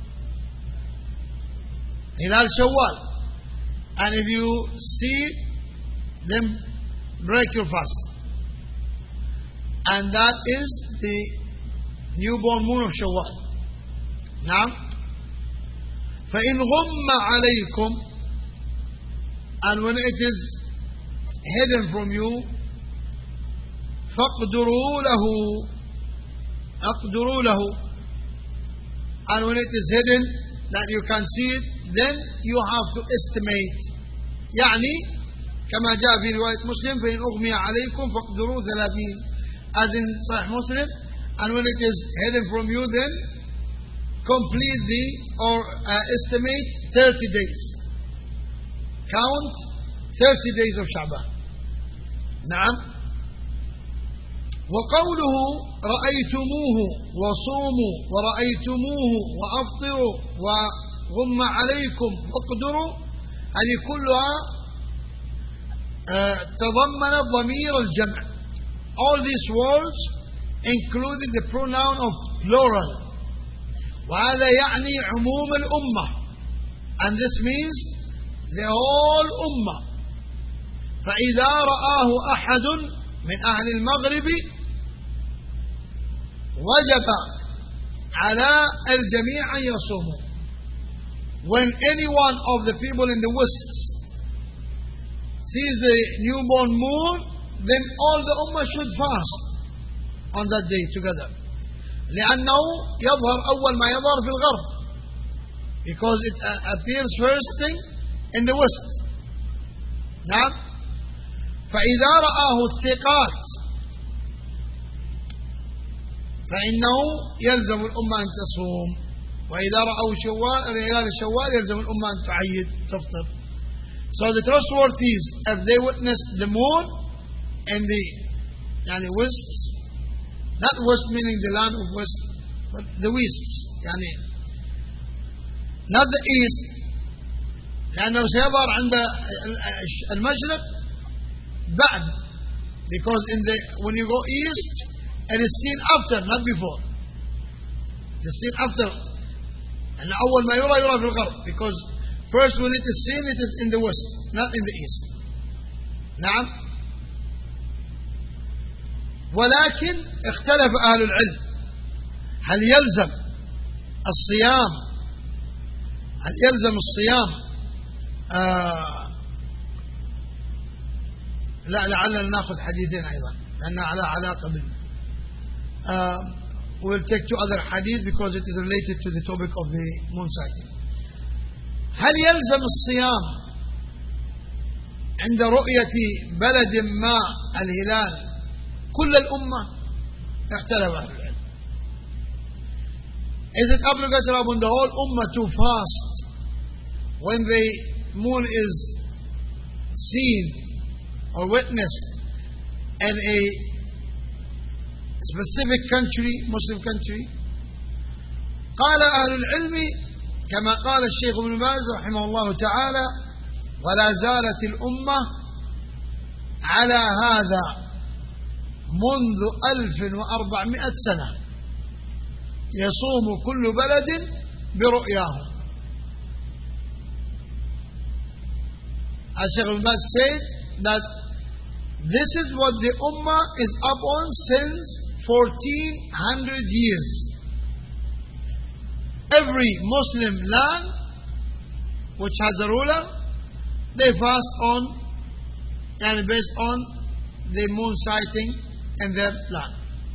هلال شوال. And if you see it, then break your fast. And that is the newborn moon of Shawwal. نعم. فإن غم عليكم, and when it is hidden from you, فاقدروا له. اقدروا له. And when it is hidden that you can see it, then you have to estimate. يعني كما جاء في رواية مسلم فإن أغمي عليكم فاقدروا ثلاثين. As in Sahih Muslim, and when it is hidden from you, then complete the or uh, estimate thirty days. Count thirty days of Sha'ban. نعم. وقوله رأيتموه وصوموا ورأيتموه وأفطروا وغم عليكم واقدروا, هذه كلها تضمنت ضمير الجمع. All these words included the pronoun of plural. وهذا يعني عموم الأمة, and this means the whole أمة. فإذا رآه أحد من أهل المغرب وجب على الجميع أن يصوموا. When any one of the people in the West sees the newborn moon, then all the ummah should fast on that day together. لأنه يظهر أول ما يظهر في الغرب, because it appears first thing in the West. نعم. فإذا رآه الثقات فإنه يلزم الأمة أن تصوم. وإذا رأوا شوال هلال شوال يلزم الأمة أن تعيد تفطر. So the trustworthies, if they witness the moon in the يعني west, not west meaning the land of west, but the west يعني not the east, لأنه سيظهر عند المشرق بعد, because in the when you go east it is seen after, not before. It is seen after. And أول ما يرى يرى في الغرب, because first when it is seen it is in the west, not in the east. نعم. ولكن اختلف أهل العلم هل يلزم الصيام هل يلزم الصيام آه لا لعلنا نأخذ حديثين أيضا لأنها على علاقة بال آه we'll take two other hadith because it is related to the topic of the moon sighting. هل يلزم الصيام عند رؤية بلد ما الهلال كل الأمة؟ اختلف أهل العلم. Is it obligatory upon the whole ummah to fast when the moon is seen or witnessed in a specific country, Muslim country? قال أهل العلم كما قال الشيخ ابن باز رحمه الله تعالى: ولا زالت الأمة على هذا منذ ألف وأربعمائة سنة يصوم كل بلد برؤياه. As Shaykh ibn Baz said that this is what the Ummah is upon since fourteen hundred years. Every Muslim land which has a ruler, they fast on and based on the moon sighting in their land.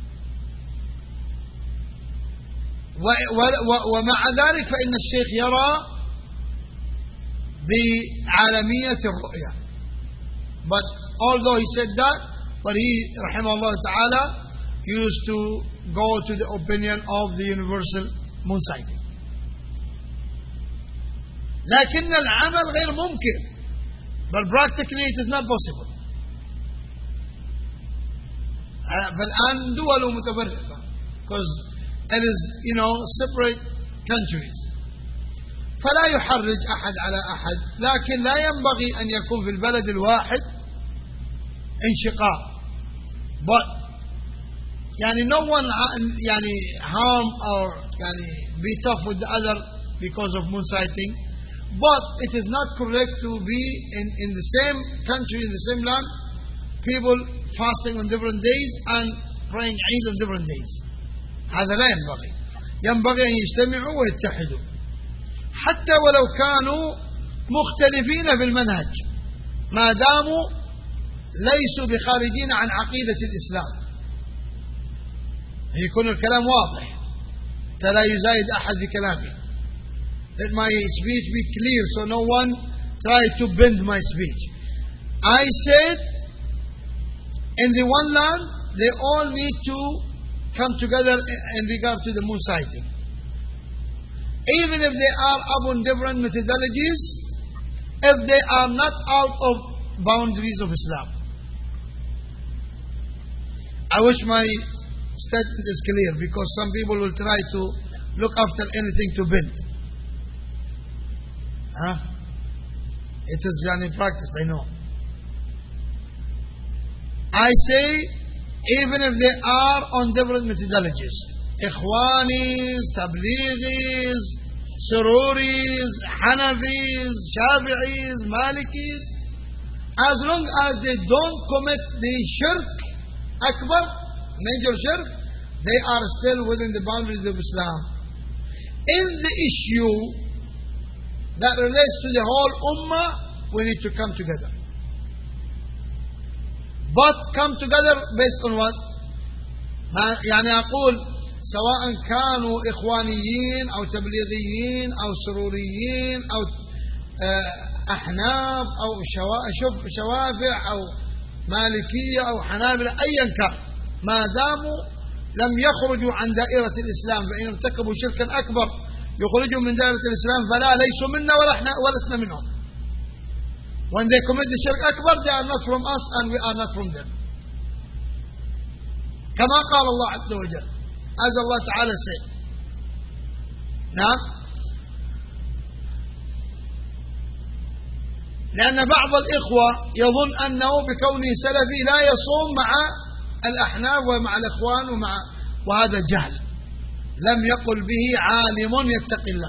ومع ذلك فإن الشيخ يرى بعالمية الرؤية. But although he said that, but he رحمه الله تعالى used to go to the opinion of the universal moon sighting. لكن العمل غير ممكن, but practically it is not possible. فالآن دول متفرقة because it is, you know, separate countries. فلا يحرج أحد على أحد, لكن لا ينبغي أن يكون في البلد الواحد انشقاق. But يعني no one يعني harm or يعني be tough with the other because of moon sighting. But it is not correct to be in, in the same country, in the same land, people fasting on different days and praying Eid on different days. هذا لا ينبغي. ينبغي أن يجتمعوا ويتحدوا حتى ولو كانوا مختلفين في المنهج, ما داموا ليسوا بخارجين عن عقيدة الإسلام. يكون الكلام واضح, لا يزايد أحد في كلامه. Let my speech be clear so no one try to bend my speech. I said in the one land they all need to come together in regard to the moon sighting. Even if they are upon different methodologies, if they are not out of boundaries of Islam. I wish my statement is clear because some people will try to look after anything to bend. Huh? It is in practice, I know. I say even if they are on different methodologies, Ikhwanis, Tabligis, Sururis, Hanafis, Shafi'is, Malikis, as long as they don't commit the shirk akbar, major shirk, they are still within the boundaries of Islam. In the issue that relates to the whole ummah, we need to come together. But come together based on what? يعني أقول سواء كانوا إخوانيين أو تبليغيين أو سروريين أو أحناف أو شوافع أو مالكية أو حنابلة, أيا كان, ما داموا لم يخرجوا عن دائرة الإسلام, فإن ارتكبوا شركا أكبر يخرجهم من دائرة الإسلام فلا ليسوا منا ولا احنا ولسنا منهم. When they commit the shirk akbar, they are not from us and we are not from them. كما قال الله عز وجل, as Allah Ta'ala said. نعم. لأن بعض الإخوة يظن أنه بكونه سلفي لا يصوم مع الأحناف ومع الإخوان ومع وهذا جهل لم يقل به عالم يتقي الله.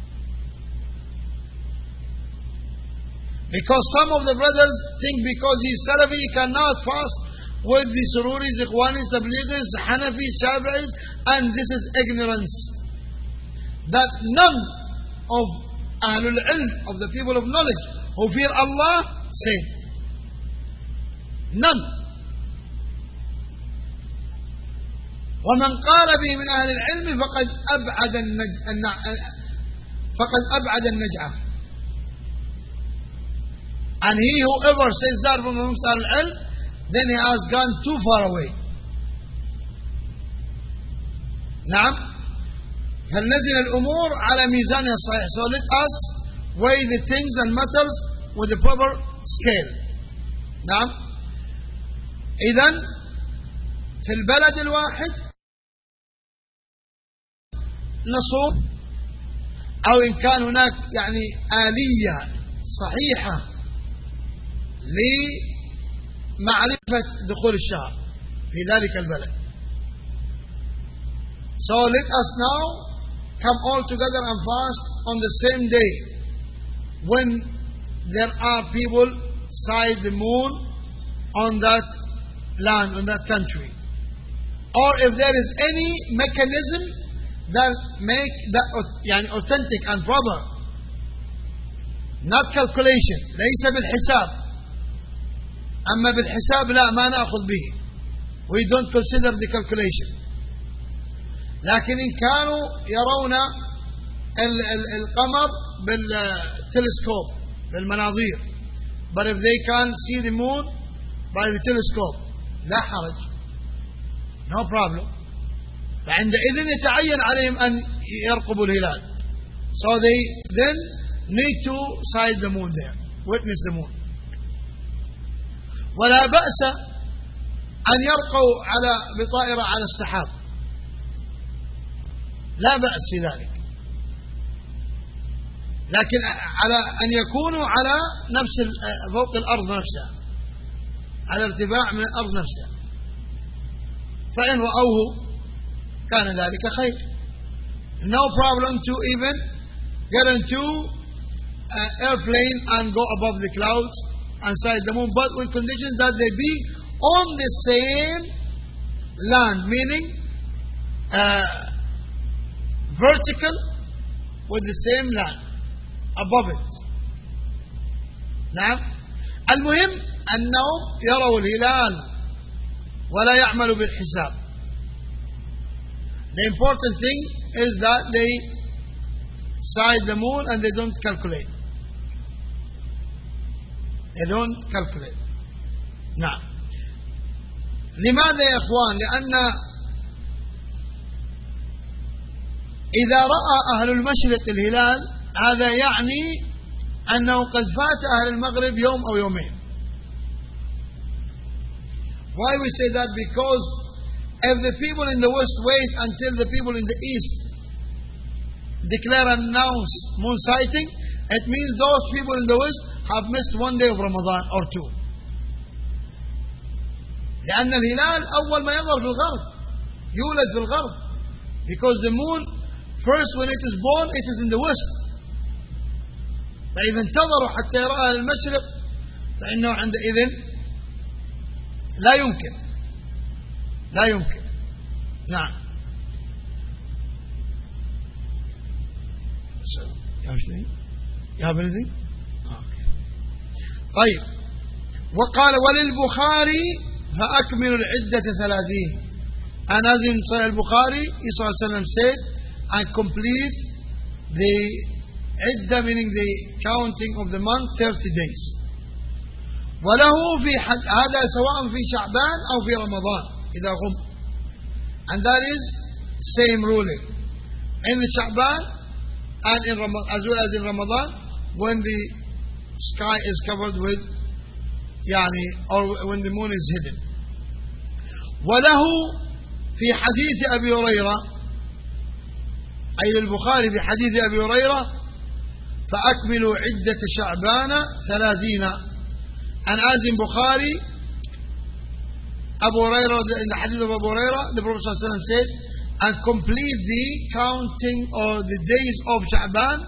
Because some of the brothers think because he is Salafi he cannot fast with the Sururis, Ikhwanis, Tablighis, Hanafis, Shafi'is, and this is ignorance. That none of Ahlul Ilm, of the people of knowledge who fear Allah, said. None. ومن قال به من أهل العلم فقد أبعد النج... فقد أبعد النجعة. And he whoever says that from amongst Ahl al-Ilm, then he has gone too far away. نعم. فلنزل الأمور على ميزانها الصحيح. So let us weigh the things and matters with the proper scale. نعم. إذن في البلد الواحد نصوم أو إن كان هناك يعني آلية صحيحة لمعرفة دخول الشهر في ذلك البلد. So let us now come all together and fast on the same day when there are people sight the moon on that land, on that country. Or if there is any mechanism that make that يعني authentic and proper, not calculation. ليس بالحساب. أما بالحساب لا ما نأخذ به. We don't consider the calculation. لكن إن كانوا يرون القمر بالتلسكوب بالمناظير, but if they can see the moon by the telescope لا حرج, no problem. فعندئذ يتعين عليهم أن يرقبوا الهلال. So they then need to sight the moon there, witness the moon. ولا بأس أن يرقوا على بطائرة على السحاب, لا بأس في ذلك, لكن على أن يكونوا على نفس فوق الأرض نفسها, على ارتفاع من الأرض نفسها. فإن رأوه كان ذلك خير. No problem to even get into an airplane and go above the clouds and sight the moon, but with conditions that they be on the same land, meaning uh, vertical with the same land above it. نعم. المهم أنهم يروا الهلال ولا يعملوا بالحساب. The important thing is that they sight the moon and they don't calculate. They don't calculate. نعم. لماذا يا إخوان؟ لأن إذا رأى أهل المشرق الهلال هذا يعني أنه قد فات أهل المغرب يوم أو يومين. Why we say that? Because if the people in the west wait until the people in the east declare and announce moon sighting, it means those people in the west have missed one day of Ramadan or two. لأن الهلال أول ما يظهر في الغرب, يولد في الغرب, because the moon first when it is born it is in the west. فإذا انتظروا حتى يرى أهل المشرق فإنه عندئذ لا يمكن لا يمكن. نعم. You have anything? You have anything? Okay. طيب. وقال وللبخاري فأكمل العدة ثلاثين. And as in Sahih al-Bukhari, Isa sallam said, and complete the iddah, meaning the counting of the month, thirty days. وله في هذا سواء في شعبان أو في رمضان إذا غم. And that is same ruling in the Sha'ban and in Ramadan, as well as in Ramadan, when the sky is covered with, يعني, or when the moon is hidden. وله في حديث أبي هريرة، أي للبخاري في حديث أبي هريرة: فأكملوا عدة شعبان ثلاثين. And as in Bukhari, Abu Hurairah, in the hadith of Abu Hurairah, the Prophet ﷺ said, and complete the counting or the days of Sha'ban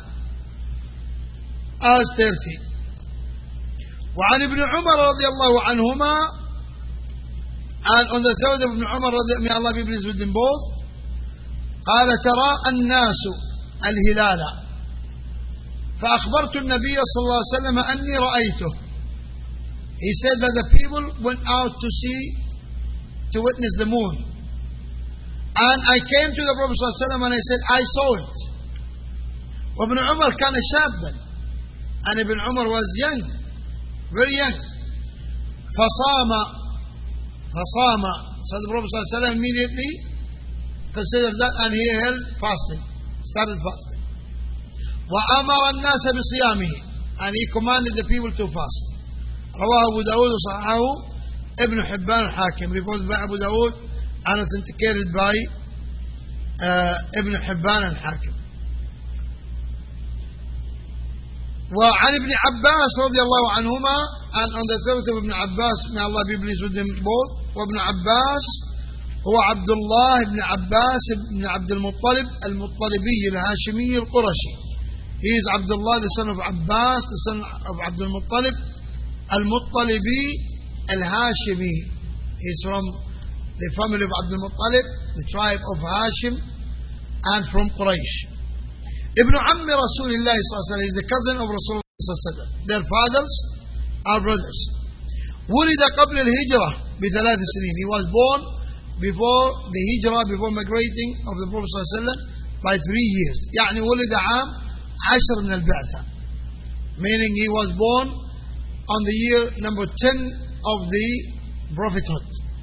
as thirty. وعن ابن عمر رضي الله عنهما, and on the third of Ibn Umar, may Allah be pleased with them both, قال ترى الناس الهلال فأخبرت النبي صلى الله عليه وسلم أني رأيته. He said that the people went out to see, to witness the moon. And I came to the Prophet صلى الله عليه وسلم and I said, I saw it. وابن عمر كان شابا, and Ibn Umar was young, very young. فصام فصام So the Prophet صلى الله عليه وسلم immediately considered that and he held fasting, started fasting. وأمر الناس بصيامه, and he commanded the people to fast. رواه أبو داود وصححه ابن حبان الحاكم, reported by Abu Dawud and authenticated by uh, Ibn Hibban al-Hakim. وعن ابن عباس رضي الله عنهما, and on the third of Ibn Abbas, may Allah be pleased with them both. وابن عباس هو عبد الله بن عباس بن عبد المطلب المطلبي الهاشمي القرشي. He is Abdullah, the son of Abbas, the son of Abdul Muttalib, al-Muttalibi al-Hashimi. He is from the family of Abdul Muttalib, the tribe of Hashim, and from Quraysh. Ibn Ammi Rasulullah sallallahu alaihi wasallam is the cousin of Rasulullah sallallahu alaihi wasallam. Their fathers are brothers. ولد قبل الهجرة بثلاث سنين. He was born before the hijrah, before migrating of the Prophet صلى الله عليه وسلم by three years. يعني ولد عام عشر من البعثة, meaning he was born on the year number ten of the prophethood.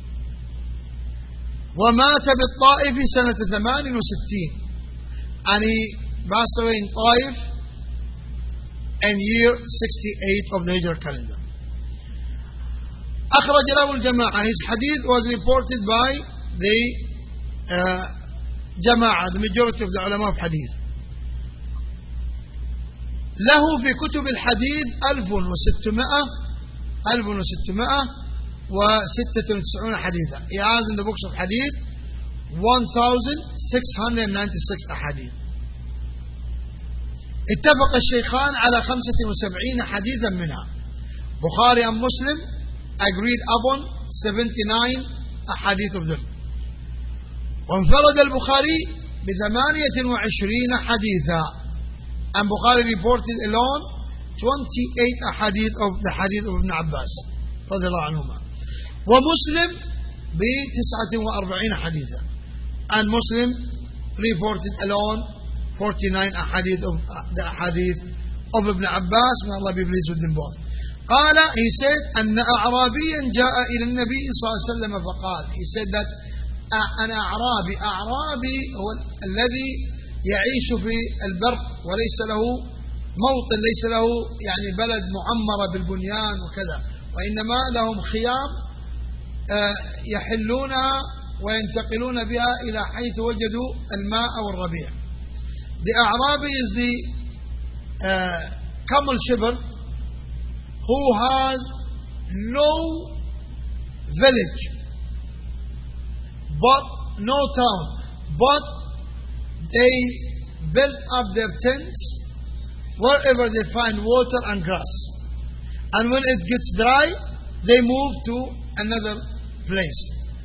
ومات بالطائف سنة ثمان وستين, and he passed away in Taif in year sixty-eight of the Hijrah calendar. أخرج له الجماعة. His hadith was reported by the uh, جماعة, the majority of the ulama of hadith. له في كتب الحديث ألف وستمائة ألف وستمائة وستة وتسعين حديثا. He has in the books of hadith one thousand six hundred ninety-six أحاديث. اتفق الشيخان على خمسة وسبعين حديثا منها. Bukhari and Muslim agreed upon seventy-nine أحاديث of them. وانفرد البخاري بثمانية وعشرين حديثا, and Bukhari reported alone twenty-eight ahadith of the hadith of Ibn Abbas رضي الله عنهما. ومسلم بتسعة وأربعين حديثا, and Muslim reported alone forty-nine ahadith of the hadith of Ibn Abbas, may Allah be pleased with them both. قال, he said, أن أعرابيا جاء إلى النبي صلى الله عليه وسلم فقال, he said that an أعرابي, أعرابي هو الذي يعيش في البر وليس له موطن, ليس له يعني بلد معمرة بالبنيان وكذا, وإنما لهم خيام يحلونها وينتقلون بها إلى حيث وجدوا الماء والربيع. The Arabi is the uh, camel shepherd who has no village, but no town, but they build up their tents wherever they find water and grass, and when it gets dry they move to another place.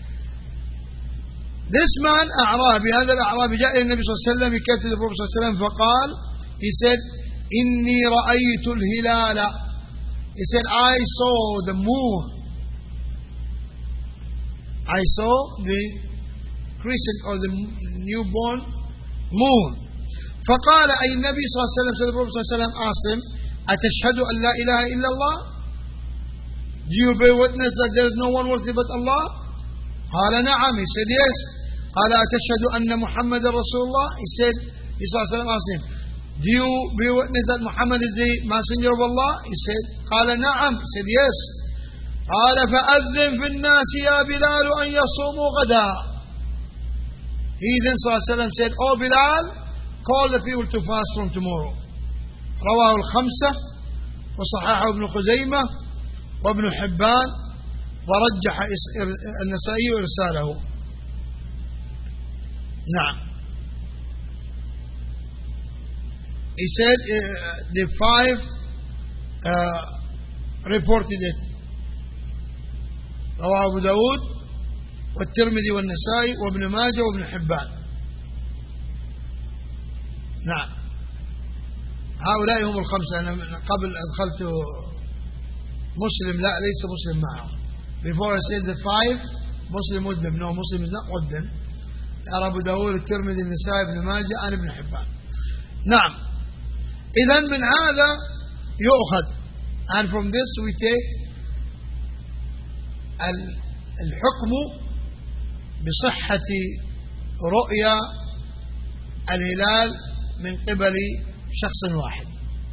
This man أعرابي, هذا الأعرابي جاء إلى النبي صلى الله عليه وسلم, he came to the Prophet صلى الله عليه وسلم فقال, he said, إني رأيت الهلال, he said, I saw the moon, I saw the crescent or the newborn moon. فقال أي النبي صلى الله عليه وسلم, so the Prophet صلى الله عليه وسلم asked him, أتشهد أن لا إله إلا الله, do you bear witness that there is no one worthy but Allah? قال نعم, he said yes. قال أتشهد أن محمد رسول الله, he said, he صلى الله عليه وسلم asked him, do you bear witness that Muhammad is the messenger of Allah? He said, قال نعم. He said, yes. قال فأذن في الناس يا بلال أن يصوموا غدا. He then ﷺ said, oh Bilal, call the people to fast from tomorrow. رواه الخمسة وصححه ابن خزيمة وابن حبان ورجح النسائي إرساله. نعم. He said uh, the five uh, reported it. رواه أبو داود والترمذي والنسائي وابن ماجه وابن حبان. نعم. هؤلاء هم الخمسة. أنا قبل أدخلت مسلم، لا ليس مسلم معه. Before I said the five, Muslim with them. No, Muslim is not with them. أبو داود الترمذي النسائي ابن ماجه and ابن حبان. نعم. إذن من هذا يؤخذ, and from this we take الحكم بصحة رؤيا الهلال من قبل شخص واحد.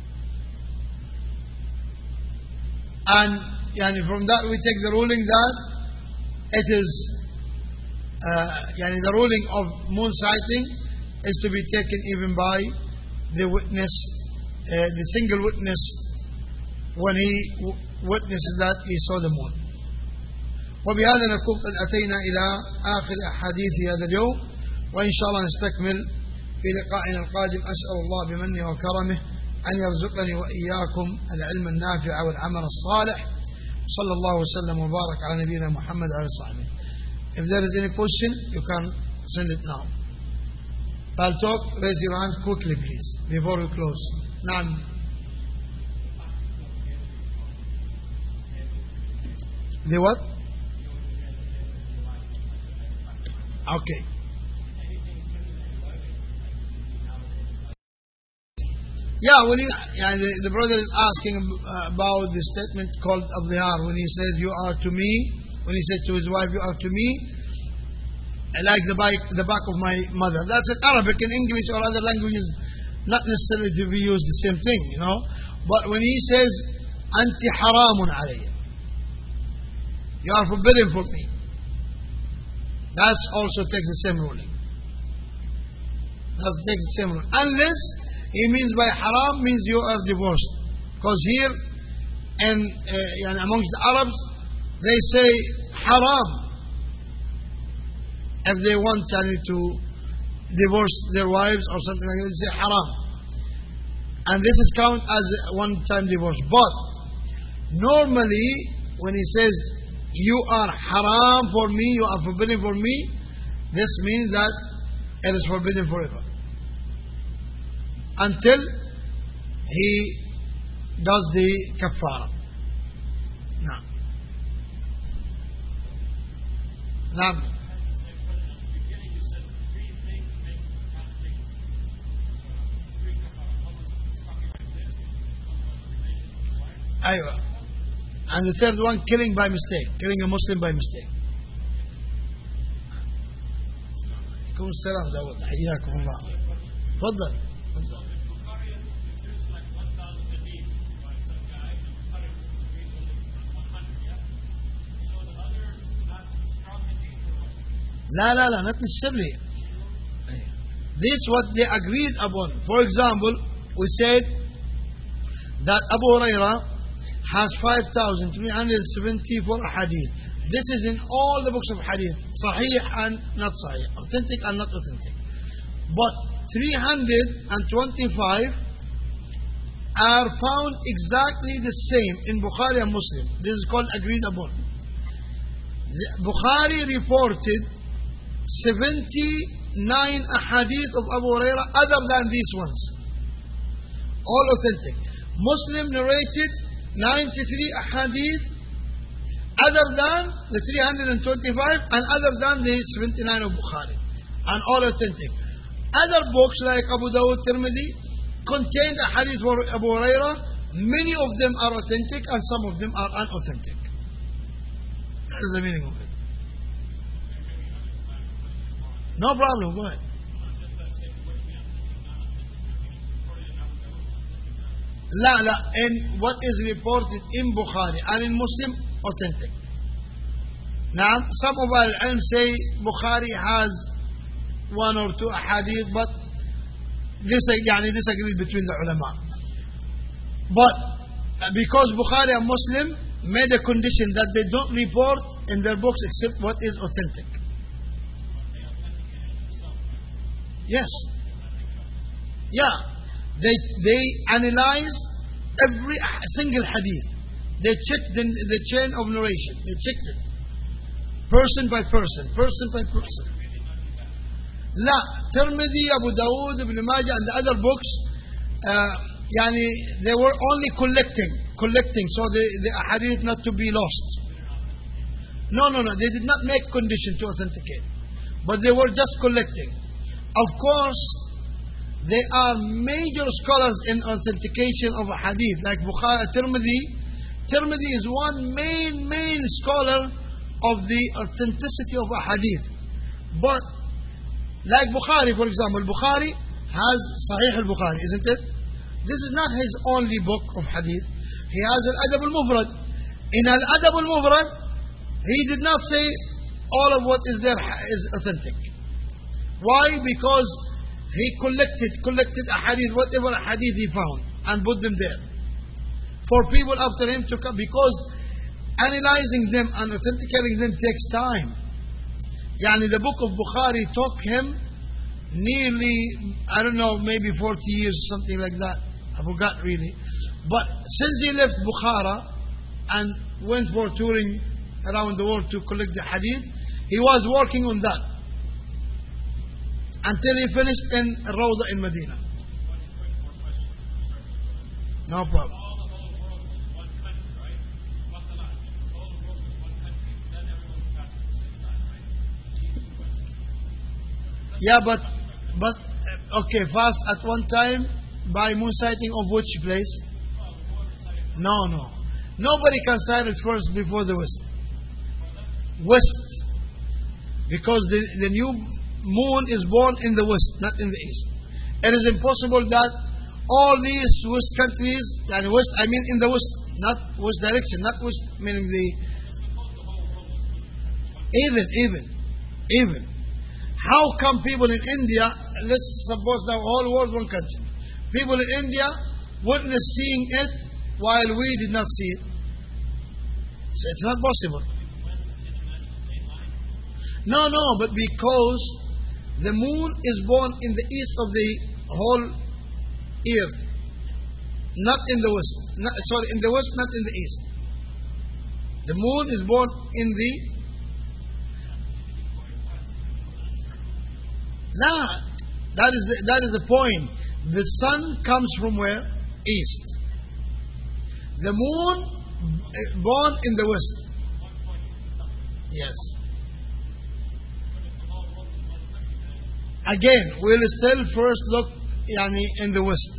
And يعني from that we take the ruling that it is uh, يعني the ruling of moon sighting is to be taken even by the witness, uh, the single witness, when he witnesses that he saw the moon. وبهذا نكون قد أتينا إلى آخر أحاديث هذا اليوم، وإن شاء الله نستكمل في لقائنا القادم. أسأل الله بمنه وكرمه أن يرزقني وإياكم العلم النافع والعمل الصالح. صلى الله وسلم وبارك على نبينا محمد وعلى صحبه. If there is any question, you can send it now. I'll talk. Raise your hand quickly, please, before we close. نعم. The what? Okay. Yeah, when he, yeah, the, the brother is asking about the statement called al-dhihar, when he says, you are to me, when he said to his wife, you are to me like the back, the back of my mother. That's in Arabic. In English or other languages, not necessarily to be used the same thing, you know. But when he says, Anti haramun alayya, you are forbidden for me, that's also takes the same ruling. That takes the same ruling. Unless he means by haram means you are divorced. Because here, and uh, amongst the Arabs, they say haram if they want to divorce their wives or something like that. They say haram, and this is counted as one-time divorce. But normally, when he says you are haram for me, you are forbidden for me, this means that it is forbidden forever until he does the kafara. Now, now. Aywa. And the third one, killing by mistake, killing a Muslim by mistake. عليكم السلام داود, حياكم الله. تفضل. لا لا لا, not necessarily. This is what they agreed upon. For example, we said that Abu Hurairah has five thousand three hundred seventy-four hadith. This is in all the books of hadith, sahih and not sahih, authentic and not authentic. But three hundred twenty-five are found exactly the same in Bukhari and Muslim. This is called agreed upon. Bukhari reported seventy-nine ahadith of Abu Hurairah other than these ones, all authentic. Muslim narrated ninety-three ahadith other than the three hundred twenty-five and other than the seventy-nine of Bukhari, and all authentic. Other books like Abu Dawud, Tirmidhi contained ahadith for Abu Hurairah. Many of them are authentic and some of them are unauthentic. That is the meaning of it. No problem, go ahead. لا لا in what is reported in Bukhari and in Muslim, authentic. Now, some of our ilm say Bukhari has one or two hadith, but this يعني disagree between the ulama. But because Bukhari and Muslim made a condition that they don't report in their books except what is authentic. Yes. Yeah. They they analyzed every single hadith. They checked the, the chain of narration. They checked it. Person by person. Person by person. La. Tirmidhi, Abu Dawood, Ibn Majah and the other books, uh, yani, they were only collecting. Collecting. So the, the hadith not to be lost. No, no, no. They did not make condition to authenticate. But they were just collecting. Of course, they are major scholars in authentication of a hadith, like Bukhari, Tirmidhi. Tirmidhi is one main, main scholar of the authenticity of a hadith. But, like Bukhari, for example, Bukhari has Sahih al-Bukhari, isn't it? This is not his only book of hadith. He has Al-Adab al-Mufrad. In Al-Adab al-Mufrad, he did not say all of what is there is authentic. Why? Because he collected, collected a hadith, whatever hadith he found, and put them there. For people after him to come, because analyzing them and authenticating them takes time. Yani the book of Bukhari took him nearly, I don't know, maybe forty years, something like that. I forgot really. But since he left Bukhara and went for touring around the world to collect the hadith, he was working on that until he finished in Rawda in Medina. No problem. Yeah, but but okay, fast at one time by moon sighting of which place? No, no. Nobody can sight it first before the west. West. Because the, the new moon is born in the west, not in the east. It is impossible that all these west countries, and west, I mean in the west, not west direction, not west meaning the even, even, even. How come people in India, let's suppose the whole world one country, people in India witness seeing it while we did not see it? So it's not possible. No, no, but because the moon is born in the east of the whole earth, not in the west. Not, sorry, in the west, not in the east. The moon is born in the Nah, that is the, that is the point. The sun comes from where? East. The moon born in the west. Yes. Again, we'll still first look yani, in the west.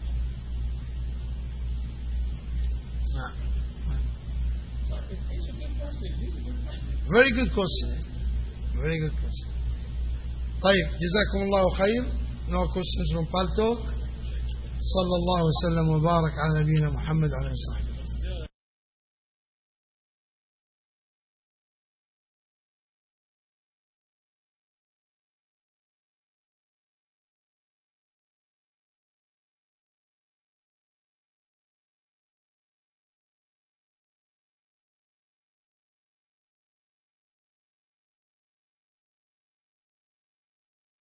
Very good question. Very good question. طيب جزاكم الله خير. No questions from Paltalk. صلى الله وسلم وبارك على نبينا محمد وعلى آله وصحبه.